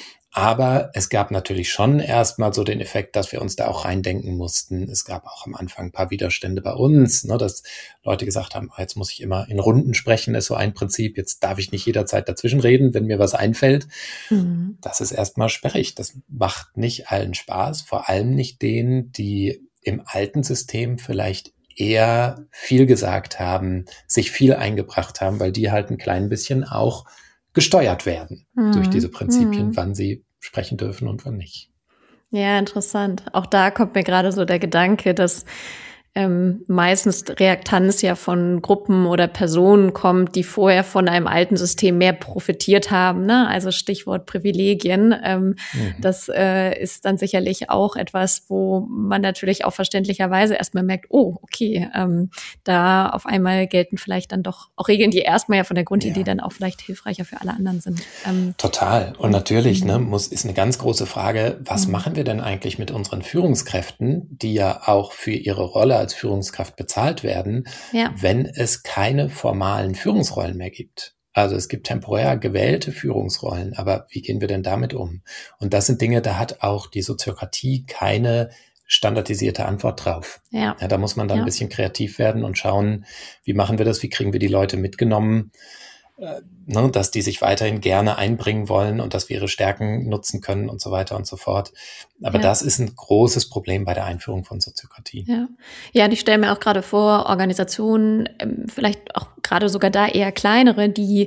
Speaker 2: Aber es gab natürlich schon erstmal so den Effekt, dass wir uns da auch reindenken mussten. Es gab auch am Anfang ein paar Widerstände bei uns, ne, dass Leute gesagt haben, jetzt muss ich immer in Runden sprechen, ist so ein Prinzip. Jetzt darf ich nicht jederzeit dazwischen reden, wenn mir was einfällt.
Speaker 1: Mhm.
Speaker 2: Das ist erstmal sperrig. Das macht nicht allen Spaß, vor allem nicht denen, die im alten System vielleicht eher viel gesagt haben, sich viel eingebracht haben, weil die halt ein klein bisschen auch gesteuert werden
Speaker 1: Mhm.
Speaker 2: durch diese Prinzipien,
Speaker 1: Mhm.
Speaker 2: wann sie sprechen dürfen und wann nicht.
Speaker 1: Ja, interessant. Auch da kommt mir gerade so der Gedanke, dass ähm, meistens Reaktanz ja von Gruppen oder Personen kommt, die vorher von einem alten System mehr profitiert haben, ne? Also Stichwort Privilegien. Ähm,
Speaker 2: Mhm.
Speaker 1: Das äh, ist dann sicherlich auch etwas, wo man natürlich auch verständlicherweise erstmal merkt, oh, okay, ähm, da auf einmal gelten vielleicht dann doch auch Regeln, die erstmal ja von der Grundidee
Speaker 2: Ja.
Speaker 1: dann auch vielleicht hilfreicher für alle anderen sind. Ähm,
Speaker 2: Total. Und natürlich,
Speaker 1: Mhm.
Speaker 2: ne, muss, ist eine ganz große Frage, was
Speaker 1: Mhm.
Speaker 2: machen wir denn eigentlich mit unseren Führungskräften, die ja auch für ihre Rolle als Führungskraft bezahlt werden,
Speaker 1: Ja.
Speaker 2: wenn es keine formalen Führungsrollen mehr gibt? Also es gibt temporär gewählte Führungsrollen, aber wie gehen wir denn damit um? Und das sind Dinge, da hat auch die Soziokratie keine standardisierte Antwort drauf.
Speaker 1: Ja.
Speaker 2: Ja, da muss man dann
Speaker 1: Ja.
Speaker 2: ein bisschen kreativ werden und schauen, wie machen wir das, wie kriegen wir die Leute mitgenommen, äh, ne, dass die sich weiterhin gerne einbringen wollen und dass wir ihre Stärken nutzen können und so weiter und so fort. Aber
Speaker 1: Ja.
Speaker 2: das ist ein großes Problem bei der Einführung von Soziokratie.
Speaker 1: Ja, ja, und ich stelle mir auch gerade vor, Organisationen, ähm, vielleicht auch gerade sogar da eher kleinere, die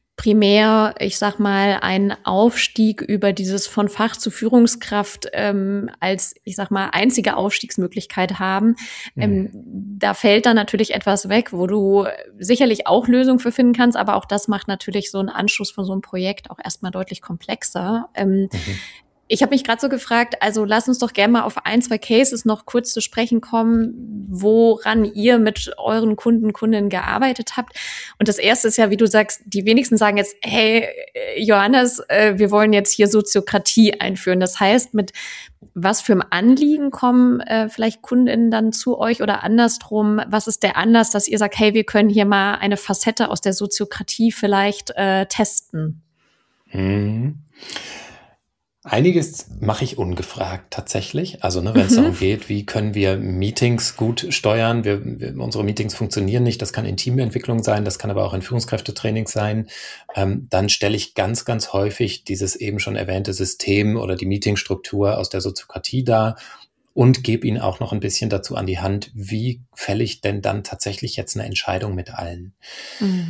Speaker 1: primär, ich sag mal, einen Aufstieg über dieses von Fach zu Führungskraft ähm, als, ich sag mal, einzige Aufstiegsmöglichkeit haben. Ähm, da fällt dann natürlich etwas weg, wo du sicherlich auch Lösungen für finden kannst, aber auch das macht natürlich so einen Anschluss von so einem Projekt auch erstmal deutlich komplexer. Ähm,
Speaker 2: Mhm.
Speaker 1: Ich habe mich gerade so gefragt, also lass uns doch gerne mal auf ein, zwei Cases noch kurz zu sprechen kommen, woran ihr mit euren Kunden, Kundinnen gearbeitet habt. Und das erste ist ja, wie du sagst, die wenigsten sagen jetzt, hey, Johannes, äh, wir wollen jetzt hier Soziokratie einführen. Das heißt, mit was für einem Anliegen kommen äh, vielleicht Kundinnen dann zu euch oder andersrum? Was ist der Anlass, dass ihr sagt, hey, wir können hier mal eine Facette aus der Soziokratie vielleicht äh, testen?
Speaker 2: Mhm. Einiges mache ich ungefragt tatsächlich. Also ne, wenn es
Speaker 1: Mhm.
Speaker 2: darum geht, wie können wir Meetings gut steuern. Wir, wir, unsere Meetings funktionieren nicht. Das kann in Teamentwicklung sein, das kann aber auch in Führungskräftetraining sein. Ähm, dann stelle ich ganz, ganz häufig dieses eben schon erwähnte System oder die Meetingstruktur aus der Soziokratie dar und gebe ihnen auch noch ein bisschen dazu an die Hand, wie fälle ich denn dann tatsächlich jetzt eine Entscheidung mit allen.
Speaker 1: Mhm.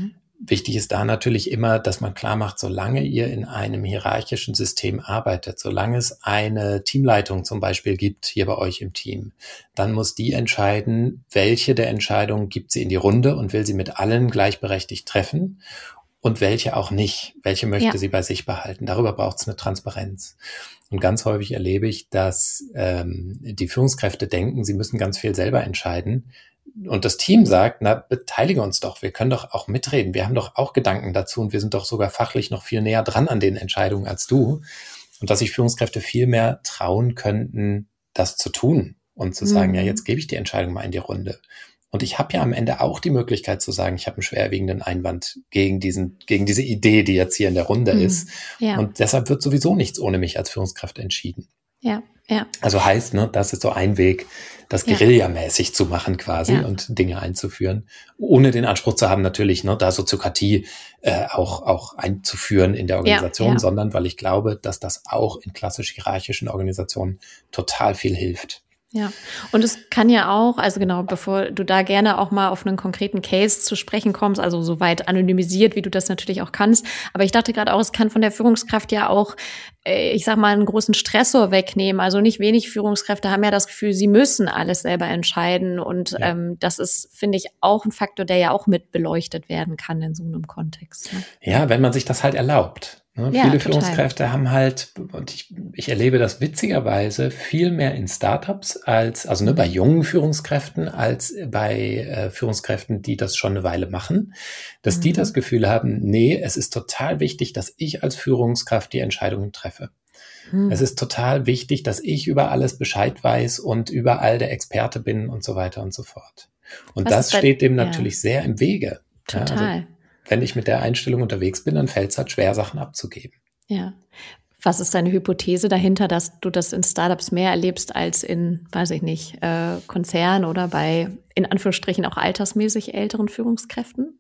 Speaker 2: wichtig ist da natürlich immer, dass man klar macht, solange ihr in einem hierarchischen System arbeitet, solange es eine Teamleitung zum Beispiel gibt hier bei euch im Team, dann muss die entscheiden, welche der Entscheidungen gibt sie in die Runde und will sie mit allen gleichberechtigt treffen und welche auch nicht, welche möchte ja. sie bei sich behalten. Darüber braucht es eine Transparenz. Und ganz häufig erlebe ich, dass ähm, die Führungskräfte denken, sie müssen ganz viel selber entscheiden. Und das Team sagt, na, beteilige uns doch, wir können doch auch mitreden, wir haben doch auch Gedanken dazu und wir sind doch sogar fachlich noch viel näher dran an den Entscheidungen als du. Und dass sich Führungskräfte viel mehr trauen könnten, das zu tun und zu sagen, mhm. ja, jetzt gebe ich die Entscheidung mal in die Runde. Und ich habe ja am Ende auch die Möglichkeit zu sagen, ich habe einen schwerwiegenden Einwand gegen diesen, gegen diese Idee, die jetzt hier in der Runde mhm. ist. Ja. Und deshalb wird sowieso nichts ohne mich als Führungskraft entschieden.
Speaker 1: Ja, ja.
Speaker 2: Also heißt, ne, das ist so ein Weg, das Guerilla-mäßig ja. zu machen quasi ja. und Dinge einzuführen, ohne den Anspruch zu haben, natürlich, ne, da Soziokratie äh, auch auch einzuführen in der Organisation, ja, ja. sondern weil ich glaube, dass das auch in klassisch hierarchischen Organisationen total viel hilft.
Speaker 1: Ja, und es kann ja auch, also genau, bevor du da gerne auch mal auf einen konkreten Case zu sprechen kommst, also soweit anonymisiert, wie du das natürlich auch kannst, aber ich dachte gerade auch, es kann von der Führungskraft ja auch, ich sag mal, einen großen Stressor wegnehmen. Also nicht wenig Führungskräfte haben ja das Gefühl, sie müssen alles selber entscheiden und ja. ähm, das ist, finde ich, auch ein Faktor, der ja auch mit beleuchtet werden kann in so einem Kontext. Ne?
Speaker 2: Ja, wenn man sich das halt erlaubt. Ne, ja, viele total. Führungskräfte haben halt, und ich, ich erlebe das witzigerweise viel mehr in Startups als, also ne, bei jungen Führungskräften als bei äh, Führungskräften, die das schon eine Weile machen, dass mhm. die das Gefühl haben, nee, es ist total wichtig, dass ich als Führungskraft die Entscheidungen treffe. Mhm. Es ist total wichtig, dass ich über alles Bescheid weiß und überall der Experte bin und so weiter und so fort. Und Was das steht dem ja. natürlich sehr im Wege.
Speaker 1: Total.
Speaker 2: Ja, also, wenn ich mit der Einstellung unterwegs bin, dann fällt es halt schwer, Sachen abzugeben.
Speaker 1: Ja. Was ist deine Hypothese dahinter, dass du das in Startups mehr erlebst als in, weiß ich nicht, äh, Konzernen oder bei, in Anführungsstrichen, auch altersmäßig älteren Führungskräften?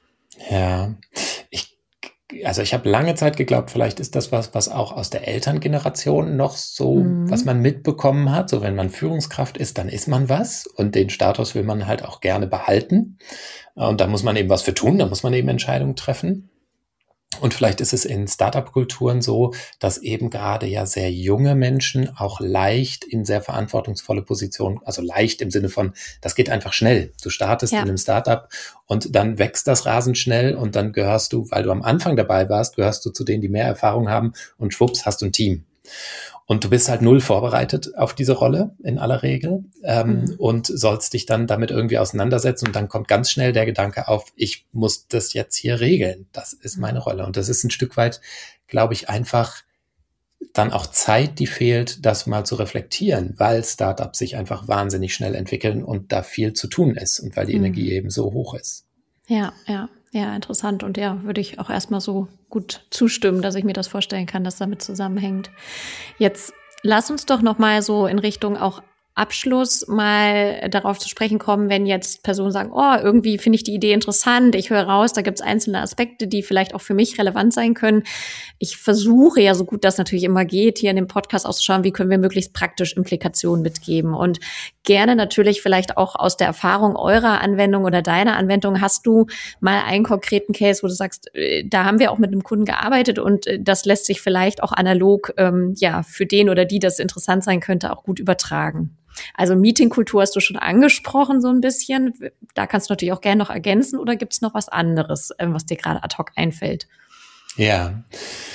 Speaker 2: Ja, ich, also ich habe lange Zeit geglaubt, vielleicht ist das was, was auch aus der Elterngeneration noch so, mhm. was man mitbekommen hat. So, wenn man Führungskraft ist, dann ist man was und den Status will man halt auch gerne behalten. Und da muss man eben was für tun, da muss man eben Entscheidungen treffen. Und vielleicht ist es in Startup-Kulturen so, dass eben gerade ja sehr junge Menschen auch leicht in sehr verantwortungsvolle Positionen, also leicht im Sinne von, das geht einfach schnell. Du startest ja. in einem Startup und dann wächst das rasend schnell und dann gehörst du, weil du am Anfang dabei warst, gehörst du zu denen, die mehr Erfahrung haben und schwupps, hast du ein Team. Und du bist halt null vorbereitet auf diese Rolle in aller Regel ähm, mhm. und sollst dich dann damit irgendwie auseinandersetzen und dann kommt ganz schnell der Gedanke auf, ich muss das jetzt hier regeln. Das ist meine Rolle. Und das ist ein Stück weit, glaube ich, einfach dann auch Zeit, die fehlt, das mal zu reflektieren, weil Startups sich einfach wahnsinnig schnell entwickeln und da viel zu tun ist und weil die mhm. Energie eben so hoch ist.
Speaker 1: Ja, ja. Ja, interessant. Und ja, würde ich auch erstmal so gut zustimmen, dass ich mir das vorstellen kann, dass damit zusammenhängt. Jetzt lass uns doch noch mal so in Richtung auch Abschluss mal darauf zu sprechen kommen, wenn jetzt Personen sagen, oh, irgendwie finde ich die Idee interessant, ich höre raus, da gibt es einzelne Aspekte, die vielleicht auch für mich relevant sein können. Ich versuche ja, so gut das natürlich immer geht, hier in dem Podcast auszuschauen, wie können wir möglichst praktisch Implikationen mitgeben und gerne natürlich vielleicht auch aus der Erfahrung eurer Anwendung oder deiner Anwendung, hast du mal einen konkreten Case, wo du sagst, da haben wir auch mit einem Kunden gearbeitet und das lässt sich vielleicht auch analog, ähm, ja, für den oder die das interessant sein könnte, auch gut übertragen. Also Meetingkultur hast du schon angesprochen so ein bisschen. Da kannst du natürlich auch gerne noch ergänzen oder gibt es noch was anderes, was dir gerade ad hoc einfällt?
Speaker 2: Ja,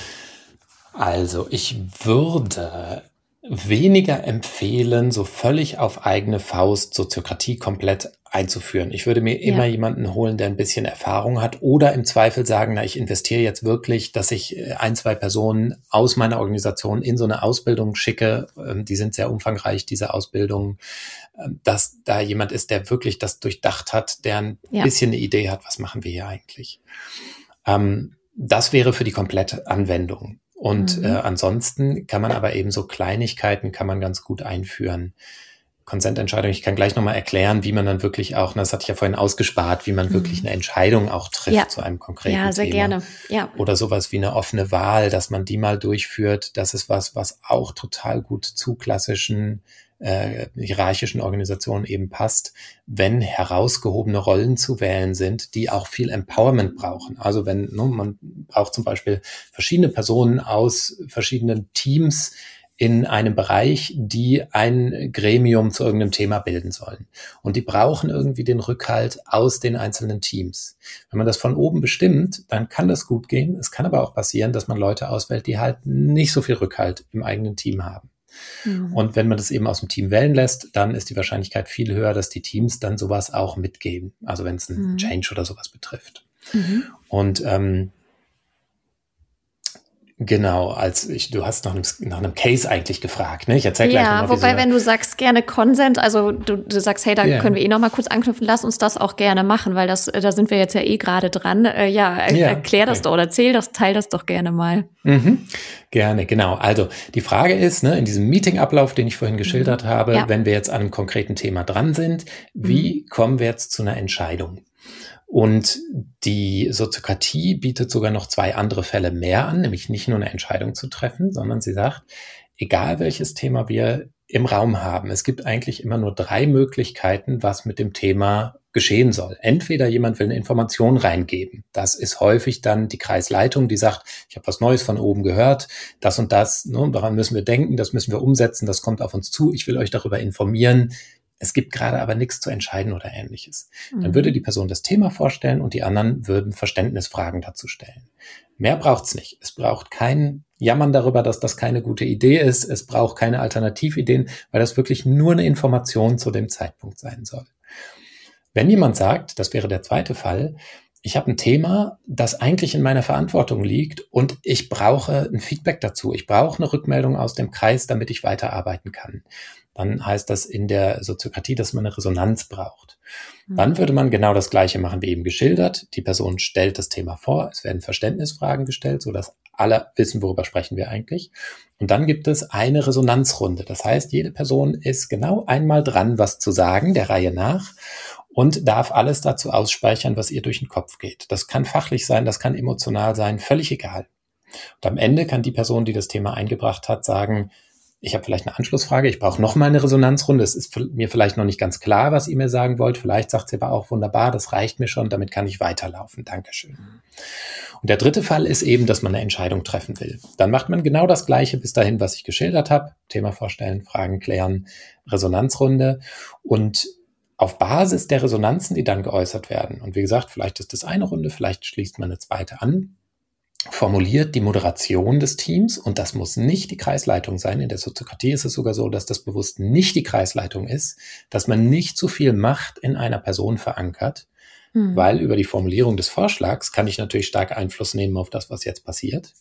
Speaker 2: also ich würde weniger empfehlen, so völlig auf eigene Faust Soziokratie komplett einzuführen. Ich würde mir immer ja. jemanden holen, der ein bisschen Erfahrung hat oder im Zweifel sagen, na, ich investiere jetzt wirklich, dass ich ein, zwei Personen aus meiner Organisation in so eine Ausbildung schicke. Die sind sehr umfangreich, diese Ausbildungen, dass da jemand ist, der wirklich das durchdacht hat, der ein ja. bisschen eine Idee hat, was machen wir hier eigentlich. Das wäre für die komplette Anwendung. Und mhm. äh, ansonsten kann man aber eben so Kleinigkeiten kann man ganz gut einführen. Konsententscheidung, ich kann gleich nochmal erklären, wie man dann wirklich auch, das hatte ich ja vorhin ausgespart, wie man mhm. wirklich eine Entscheidung auch trifft ja. zu einem konkreten Thema.
Speaker 1: Ja, sehr
Speaker 2: Thema.
Speaker 1: gerne. Ja.
Speaker 2: Oder sowas wie eine offene Wahl, dass man die mal durchführt. Das ist was, was auch total gut zu klassischen äh, hierarchischen Organisationen eben passt, wenn herausgehobene Rollen zu wählen sind, die auch viel Empowerment brauchen. Also wenn ne, man braucht zum Beispiel verschiedene Personen aus verschiedenen Teams in einem Bereich, die ein Gremium zu irgendeinem Thema bilden sollen. Und die brauchen irgendwie den Rückhalt aus den einzelnen Teams. Wenn man das von oben bestimmt, dann kann das gut gehen. Es kann aber auch passieren, dass man Leute auswählt, die halt nicht so viel Rückhalt im eigenen Team haben. Mhm. Und wenn man das eben aus dem Team wählen lässt, dann ist die Wahrscheinlichkeit viel höher, dass die Teams dann sowas auch mitgeben. Also wenn es einen mhm. Change oder sowas betrifft. Mhm. Und ähm, Genau, als ich, du hast nach einem, nach einem Case eigentlich gefragt, ne? Ich erzähl gleich
Speaker 1: ja,
Speaker 2: nochmal.
Speaker 1: Wobei, wenn du sagst gerne Consent, also du, du sagst, hey, da yeah. können wir eh noch mal kurz anknüpfen, lass uns das auch gerne machen, weil das, da sind wir jetzt ja eh gerade dran. Äh, ja, er, ja, erklär das okay. doch oder erzähl das, teil das doch gerne mal.
Speaker 2: Mhm. Gerne, genau. Also die Frage ist, ne, in diesem Meetingablauf, den ich vorhin geschildert mhm. habe, ja. wenn wir jetzt an einem konkreten Thema dran sind, wie mhm. kommen wir jetzt zu einer Entscheidung? Und die Soziokratie bietet sogar noch zwei andere Fälle mehr an, nämlich nicht nur eine Entscheidung zu treffen, sondern sie sagt, egal welches Thema wir im Raum haben, es gibt eigentlich immer nur drei Möglichkeiten, was mit dem Thema geschehen soll. Entweder jemand will eine Information reingeben. Das ist häufig dann die Kreisleitung, die sagt, ich habe was Neues von oben gehört, das und das, ne, daran müssen wir denken, das müssen wir umsetzen, das kommt auf uns zu, ich will euch darüber informieren. Es gibt gerade aber nichts zu entscheiden oder Ähnliches. Mhm. Dann würde die Person das Thema vorstellen und die anderen würden Verständnisfragen dazu stellen. Mehr braucht's nicht. Es braucht kein Jammern darüber, dass das keine gute Idee ist. Es braucht keine Alternativideen, weil das wirklich nur eine Information zu dem Zeitpunkt sein soll. Wenn jemand sagt, das wäre der zweite Fall, ich habe ein Thema, das eigentlich in meiner Verantwortung liegt und ich brauche ein Feedback dazu. Ich brauche eine Rückmeldung aus dem Kreis, damit ich weiterarbeiten kann. Dann heißt das in der Soziokratie, dass man eine Resonanz braucht. Mhm. Dann würde man genau das Gleiche machen wie eben geschildert. Die Person stellt das Thema vor, es werden Verständnisfragen gestellt, sodass alle wissen, worüber sprechen wir eigentlich. Und dann gibt es eine Resonanzrunde. Das heißt, jede Person ist genau einmal dran, was zu sagen, der Reihe nach, und darf alles dazu ausspeichern, was ihr durch den Kopf geht. Das kann fachlich sein, das kann emotional sein, völlig egal. Und am Ende kann die Person, die das Thema eingebracht hat, sagen, ich habe vielleicht eine Anschlussfrage, ich brauche noch mal eine Resonanzrunde, es ist mir vielleicht noch nicht ganz klar, was ihr mir sagen wollt, vielleicht sagt sie aber auch, wunderbar, das reicht mir schon, damit kann ich weiterlaufen, Dankeschön. Und der dritte Fall ist eben, dass man eine Entscheidung treffen will. Dann macht man genau das Gleiche bis dahin, was ich geschildert habe, Thema vorstellen, Fragen klären, Resonanzrunde und auf Basis der Resonanzen, die dann geäußert werden, und wie gesagt, vielleicht ist das eine Runde, vielleicht schließt man eine zweite an, formuliert die Moderation des Teams, und das muss nicht die Kreisleitung sein. In der Soziokratie ist es sogar so, dass das bewusst nicht die Kreisleitung ist, dass man nicht zu viel Macht in einer Person verankert, mhm. weil über die Formulierung des Vorschlags kann ich natürlich stark Einfluss nehmen auf das, was jetzt passiert.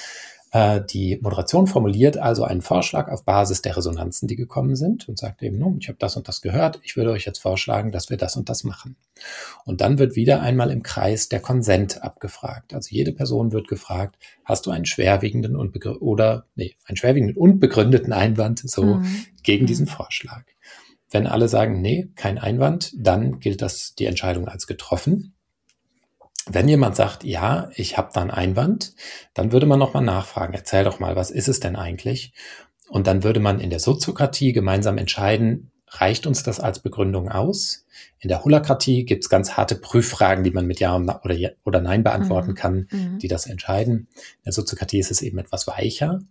Speaker 2: Äh, die Moderation formuliert also einen Vorschlag auf Basis der Resonanzen, die gekommen sind, und sagt eben, no, ich habe das und das gehört, ich würde euch jetzt vorschlagen, dass wir das und das machen. Und dann wird wieder einmal im Kreis der Konsent abgefragt. Also jede Person wird gefragt, hast du einen schwerwiegenden und begr- oder nee, einen schwerwiegenden und begründeten Einwand so mhm. gegen mhm. diesen Vorschlag. Wenn alle sagen, nee, kein Einwand, dann gilt das die Entscheidung als getroffen. Wenn jemand sagt, ja, ich habe da einen Einwand, dann würde man nochmal nachfragen, erzähl doch mal, was ist es denn eigentlich? Und dann würde man in der Soziokratie gemeinsam entscheiden, reicht uns das als Begründung aus? In der Holakratie gibt es ganz harte Prüffragen, die man mit Ja oder, ja oder Nein beantworten mhm. kann, die das entscheiden. In der Soziokratie ist es eben etwas weicher.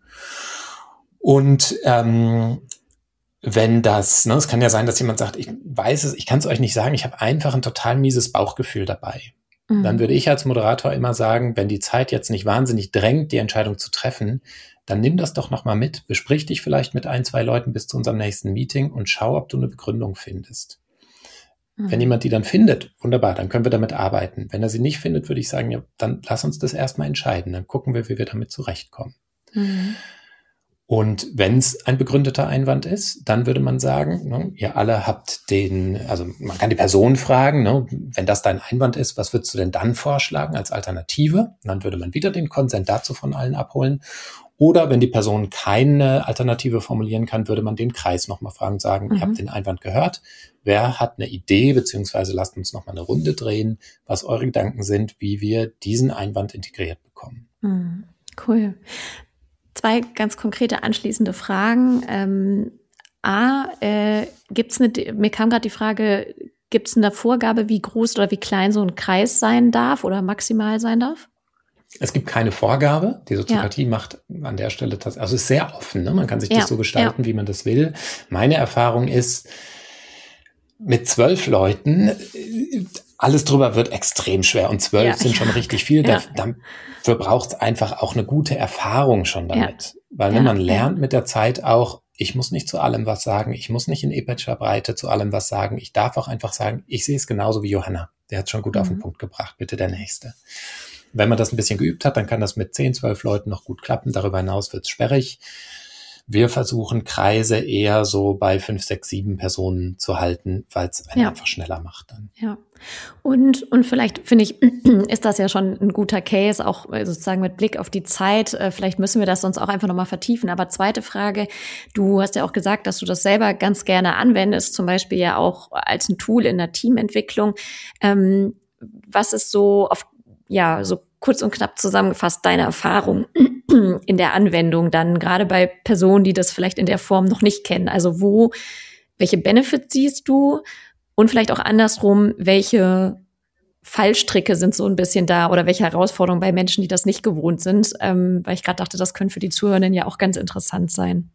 Speaker 2: Und ähm, wenn das, ne, es kann ja sein, dass jemand sagt, ich weiß es, ich kann es euch nicht sagen, ich habe einfach ein total mieses Bauchgefühl dabei. Dann würde ich als Moderator immer sagen, wenn die Zeit jetzt nicht wahnsinnig drängt, die Entscheidung zu treffen, dann nimm das doch nochmal mit, besprich dich vielleicht mit ein, zwei Leuten bis zu unserem nächsten Meeting und schau, ob du eine Begründung findest. Mhm. Wenn jemand die dann findet, wunderbar, dann können wir damit arbeiten. Wenn er sie nicht findet, würde ich sagen, ja, dann lass uns das erstmal entscheiden, dann gucken wir, wie wir damit zurechtkommen. Mhm. Und wenn es ein begründeter Einwand ist, dann würde man sagen, ne, ihr alle habt den, also man kann die Person fragen, ne, wenn das dein Einwand ist, was würdest du denn dann vorschlagen als Alternative? Und dann würde man wieder den Konsent dazu von allen abholen. Oder wenn die Person keine Alternative formulieren kann, würde man den Kreis nochmal fragen und sagen, mhm. ihr habt den Einwand gehört, wer hat eine Idee, beziehungsweise lasst uns nochmal eine Runde drehen, was eure Gedanken sind, wie wir diesen Einwand integriert bekommen.
Speaker 1: Mhm. Cool. Zwei ganz konkrete anschließende Fragen. Ähm, A, äh, gibt's eine, mir kam gerade die Frage, gibt es eine Vorgabe, wie groß oder wie klein so ein Kreis sein darf oder maximal sein darf?
Speaker 2: Es gibt keine Vorgabe. Die Soziokratie
Speaker 1: Ja.
Speaker 2: macht an der Stelle das, also ist sehr offen. Ne? Man kann sich
Speaker 1: Ja,
Speaker 2: das so gestalten,
Speaker 1: ja.
Speaker 2: wie man das will. Meine Erfahrung ist, mit zwölf Leuten, alles drüber wird extrem schwer. Und zwölf
Speaker 1: Ja,
Speaker 2: sind
Speaker 1: ja.
Speaker 2: schon richtig viel.
Speaker 1: Ja.
Speaker 2: Dafür braucht es einfach auch eine gute Erfahrung schon damit.
Speaker 1: Ja.
Speaker 2: Weil ne,
Speaker 1: Ja,
Speaker 2: man lernt
Speaker 1: ja.
Speaker 2: mit der Zeit auch, ich muss nicht zu allem was sagen. Ich muss nicht in epischer Breite zu allem was sagen. Ich darf auch einfach sagen, ich sehe es genauso wie Johanna. Der hat es schon gut
Speaker 1: Mhm.
Speaker 2: auf den Punkt gebracht. Bitte der Nächste. Wenn man das ein bisschen geübt hat, dann kann das mit zehn, zwölf Leuten noch gut klappen. Darüber hinaus wird es sperrig. Wir versuchen, Kreise eher so bei fünf, sechs, sieben Personen zu halten, weil es einen
Speaker 1: Ja.
Speaker 2: einfach schneller macht dann.
Speaker 1: Ja. Und, und vielleicht finde ich, ist das ja schon ein guter Case, auch sozusagen mit Blick auf die Zeit. Vielleicht müssen wir das sonst auch einfach nochmal vertiefen. Aber zweite Frage, du hast ja auch gesagt, dass du das selber ganz gerne anwendest, zum Beispiel ja auch als ein Tool in der Teamentwicklung. Ähm, was ist so auf, ja, so kurz und knapp zusammengefasst deine Erfahrung in der Anwendung dann, gerade bei Personen, die das vielleicht in der Form noch nicht kennen? Also wo, welche Benefits siehst du? Und vielleicht auch andersrum, welche Fallstricke sind so ein bisschen da oder welche Herausforderungen bei Menschen, die das nicht gewohnt sind? Ähm, weil ich gerade dachte, das könnte für die Zuhörenden ja auch ganz interessant sein.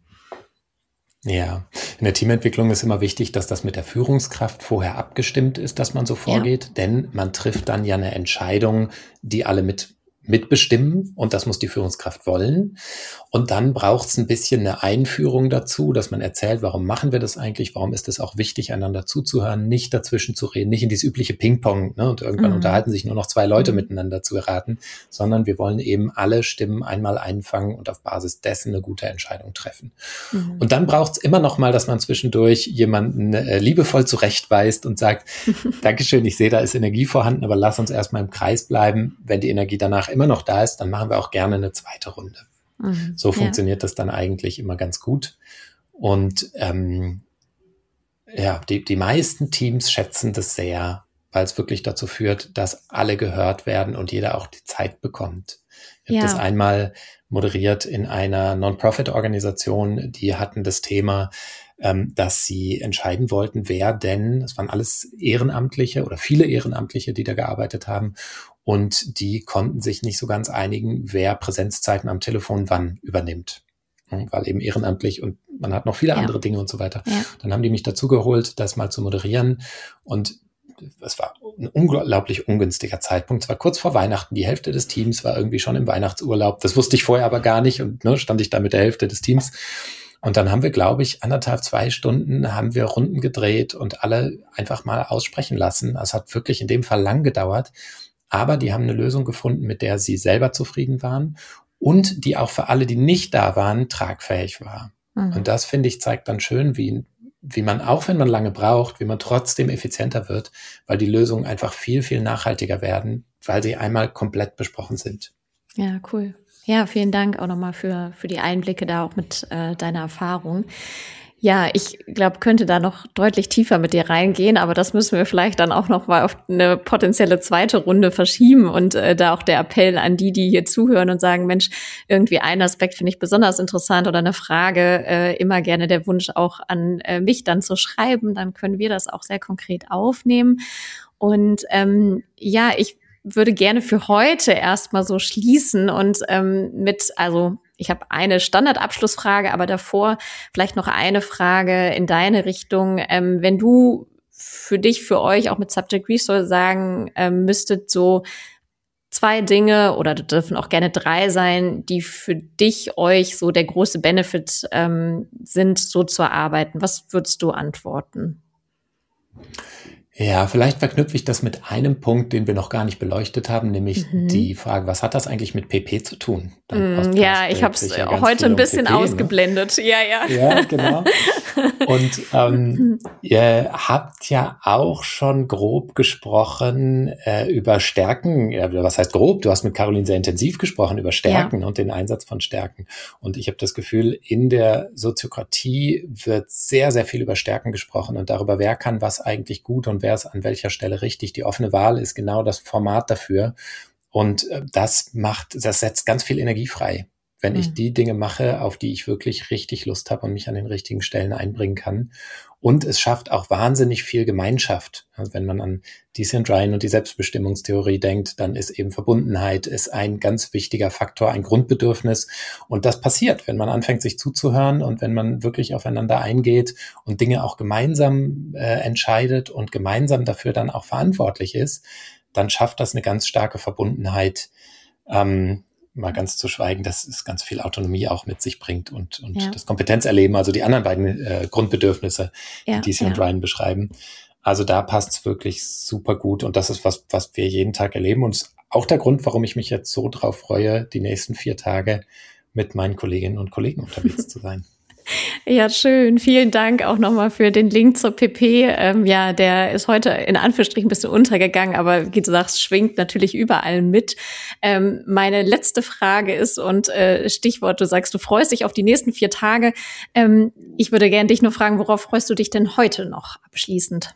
Speaker 2: Ja, in der Teamentwicklung ist immer wichtig, dass das mit der Führungskraft vorher abgestimmt ist, dass man so vorgeht, ja. Denn man trifft dann ja eine Entscheidung, die alle mit mitbestimmen und das muss die Führungskraft wollen. Und dann braucht es ein bisschen eine Einführung dazu, dass man erzählt, warum machen wir das eigentlich, warum ist es auch wichtig, einander zuzuhören, nicht dazwischen zu reden, nicht in dieses übliche Ping-Pong, ne, und irgendwann mhm. unterhalten sich nur noch zwei Leute mhm. miteinander zu geraten, sondern wir wollen eben alle Stimmen einmal einfangen und auf Basis dessen eine gute Entscheidung treffen. Mhm. Und dann braucht es immer noch mal, dass man zwischendurch jemanden äh, liebevoll zurechtweist und sagt, Dankeschön, ich sehe, da ist Energie vorhanden, aber lass uns erstmal im Kreis bleiben. Wenn die Energie danach immer noch da ist, dann machen wir auch gerne eine zweite Runde. Mhm, so funktioniert ja. das dann eigentlich immer ganz gut. Und ähm, ja, die, die meisten Teams schätzen das sehr, weil es wirklich dazu führt, dass alle gehört werden und jeder auch die Zeit bekommt. Ich habe ja. das einmal moderiert in einer Non-Profit-Organisation, die hatten das Thema, ähm, dass sie entscheiden wollten, wer denn, das waren alles Ehrenamtliche oder viele Ehrenamtliche, die da gearbeitet haben, und die konnten sich nicht so ganz einigen, wer Präsenzzeiten am Telefon wann übernimmt. Weil eben ehrenamtlich und man hat noch viele ja. andere Dinge und so weiter. Ja. Dann haben die mich dazu geholt, das mal zu moderieren. Und es war ein unglaublich ungünstiger Zeitpunkt. Es war kurz vor Weihnachten. Die Hälfte des Teams war irgendwie schon im Weihnachtsurlaub. Das wusste ich vorher aber gar nicht. Und ne, stand ich da mit der Hälfte des Teams. Und dann haben wir, glaube ich, anderthalb, zwei Stunden haben wir Runden gedreht und alle einfach mal aussprechen lassen. Es hat wirklich in dem Fall lang gedauert. Aber die haben eine Lösung gefunden, mit der sie selber zufrieden waren und die auch für alle, die nicht da waren, tragfähig war. Mhm. Und das, finde ich, zeigt dann schön, wie, wie man, auch wenn man lange braucht, wie man trotzdem effizienter wird, weil die Lösungen einfach viel, viel nachhaltiger werden, weil sie einmal komplett besprochen sind.
Speaker 1: Ja, cool. Ja, vielen Dank auch nochmal für, für die Einblicke da auch mit äh, deiner Erfahrung. Ja, ich glaube, könnte da noch deutlich tiefer mit dir reingehen, aber das müssen wir vielleicht dann auch noch mal auf eine potenzielle zweite Runde verschieben und äh, da auch der Appell an die, die hier zuhören und sagen, Mensch, irgendwie ein Aspekt finde ich besonders interessant oder eine Frage, äh, immer gerne der Wunsch auch an äh, mich dann zu schreiben, dann können wir das auch sehr konkret aufnehmen. Und ähm, ja, ich würde gerne für heute erstmal so schließen und ähm, mit, also ich habe eine Standardabschlussfrage, aber davor vielleicht noch eine Frage in deine Richtung. Ähm, wenn du für dich, für euch auch mit Subject Resource sagen ähm, müsstet, so zwei Dinge oder das dürfen auch gerne drei sein, die für dich, euch so der große Benefit ähm, sind, so zu arbeiten. Was würdest du antworten?
Speaker 2: Ja, vielleicht verknüpfe ich das mit einem Punkt, den wir noch gar nicht beleuchtet haben, nämlich mhm. die Frage, was hat das eigentlich mit P P zu tun?
Speaker 1: Mm, ja, ich habe es ja heute ein bisschen um P P, ausgeblendet. Ne? Ja, ja.
Speaker 2: Ja, genau. Und ähm, ihr habt ja auch schon grob gesprochen äh, über Stärken. Ja, was heißt grob? Du hast mit Caroline sehr intensiv gesprochen über Stärken ja. und den Einsatz von Stärken. Und ich habe das Gefühl, in der Soziokratie wird sehr, sehr viel über Stärken gesprochen und darüber, wer kann was eigentlich gut und wer ist an welcher Stelle richtig. Die offene Wahl ist genau das Format dafür. Und das macht, das setzt ganz viel Energie frei. wenn ich die Dinge mache, auf die ich wirklich richtig Lust habe und mich an den richtigen Stellen einbringen kann. Und es schafft auch wahnsinnig viel Gemeinschaft. Also wenn man an D C und Ryan und die Selbstbestimmungstheorie denkt, dann ist eben Verbundenheit ist ein ganz wichtiger Faktor, ein Grundbedürfnis. Und das passiert, wenn man anfängt, sich zuzuhören und wenn man wirklich aufeinander eingeht und Dinge auch gemeinsam äh, entscheidet und gemeinsam dafür dann auch verantwortlich ist, dann schafft das eine ganz starke Verbundenheit, ähm, mal ganz zu schweigen, dass es ganz viel Autonomie auch mit sich bringt und, und ja. das Kompetenzerleben, also die anderen beiden äh, Grundbedürfnisse, ja, die D C ja. und Ryan beschreiben. Also da passt es wirklich super gut und das ist was, was wir jeden Tag erleben und auch der Grund, warum ich mich jetzt so drauf freue, die nächsten vier Tage mit meinen Kolleginnen und Kollegen unterwegs zu sein.
Speaker 1: Ja, schön. Vielen Dank auch nochmal für den Link zur P P. Ähm, ja, der ist heute in Anführungsstrichen ein bisschen untergegangen, aber wie du sagst, schwingt natürlich überall mit. Ähm, meine letzte Frage ist, und äh, Stichwort, du sagst, du freust dich auf die nächsten vier Tage. Ähm, ich würde gerne dich nur fragen, worauf freust du dich denn heute noch abschließend?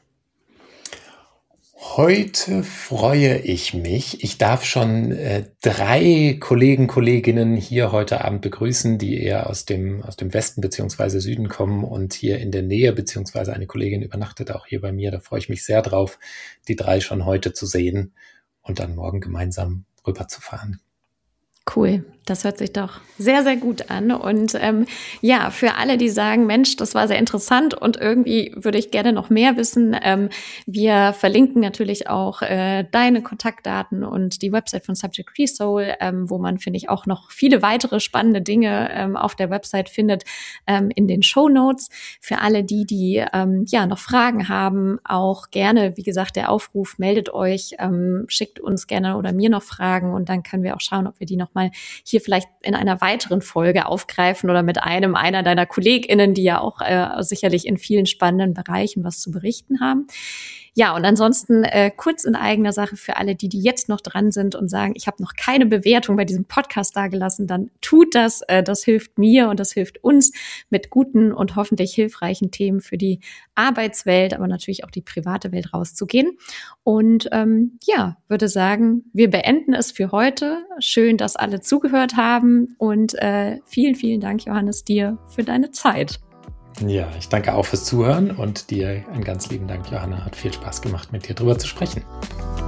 Speaker 2: Heute freue ich mich. Ich darf schon äh, drei Kollegen, Kolleginnen hier heute Abend begrüßen, die eher aus dem aus dem Westen beziehungsweise Süden kommen und hier in der Nähe, beziehungsweise eine Kollegin übernachtet auch hier bei mir. Da freue ich mich sehr drauf, die drei schon heute zu sehen und dann morgen gemeinsam rüberzufahren.
Speaker 1: Cool, das hört sich doch sehr, sehr gut an. Und ähm, ja, für alle, die sagen, Mensch, das war sehr interessant und irgendwie würde ich gerne noch mehr wissen, ähm, wir verlinken natürlich auch äh, deine Kontaktdaten und die Website von Subject Resoul, ähm, wo man, finde ich, auch noch viele weitere spannende Dinge ähm, auf der Website findet, ähm, in den Shownotes. Für alle die, die ähm, ja noch Fragen haben, auch gerne, wie gesagt, der Aufruf, meldet euch, ähm, schickt uns gerne oder mir noch Fragen und dann können wir auch schauen, ob wir die noch mal hier vielleicht in einer weiteren Folge aufgreifen oder mit einem einer deiner KollegInnen, die ja auch äh, sicherlich in vielen spannenden Bereichen was zu berichten haben. Ja, und ansonsten äh, kurz in eigener Sache für alle, die, die jetzt noch dran sind und sagen, ich habe noch keine Bewertung bei diesem Podcast dagelassen, dann tut das. Äh, das hilft mir und das hilft uns mit guten und hoffentlich hilfreichen Themen für die Arbeitswelt, aber natürlich auch die private Welt rauszugehen. Und ähm, ja, würde sagen, wir beenden es für heute. Schön, dass alle zugehört haben und äh, vielen, vielen Dank, Johannes, dir für deine Zeit.
Speaker 2: Ja, ich danke auch fürs Zuhören und dir einen ganz lieben Dank, Johanna. Hat viel Spaß gemacht, mit dir drüber zu sprechen.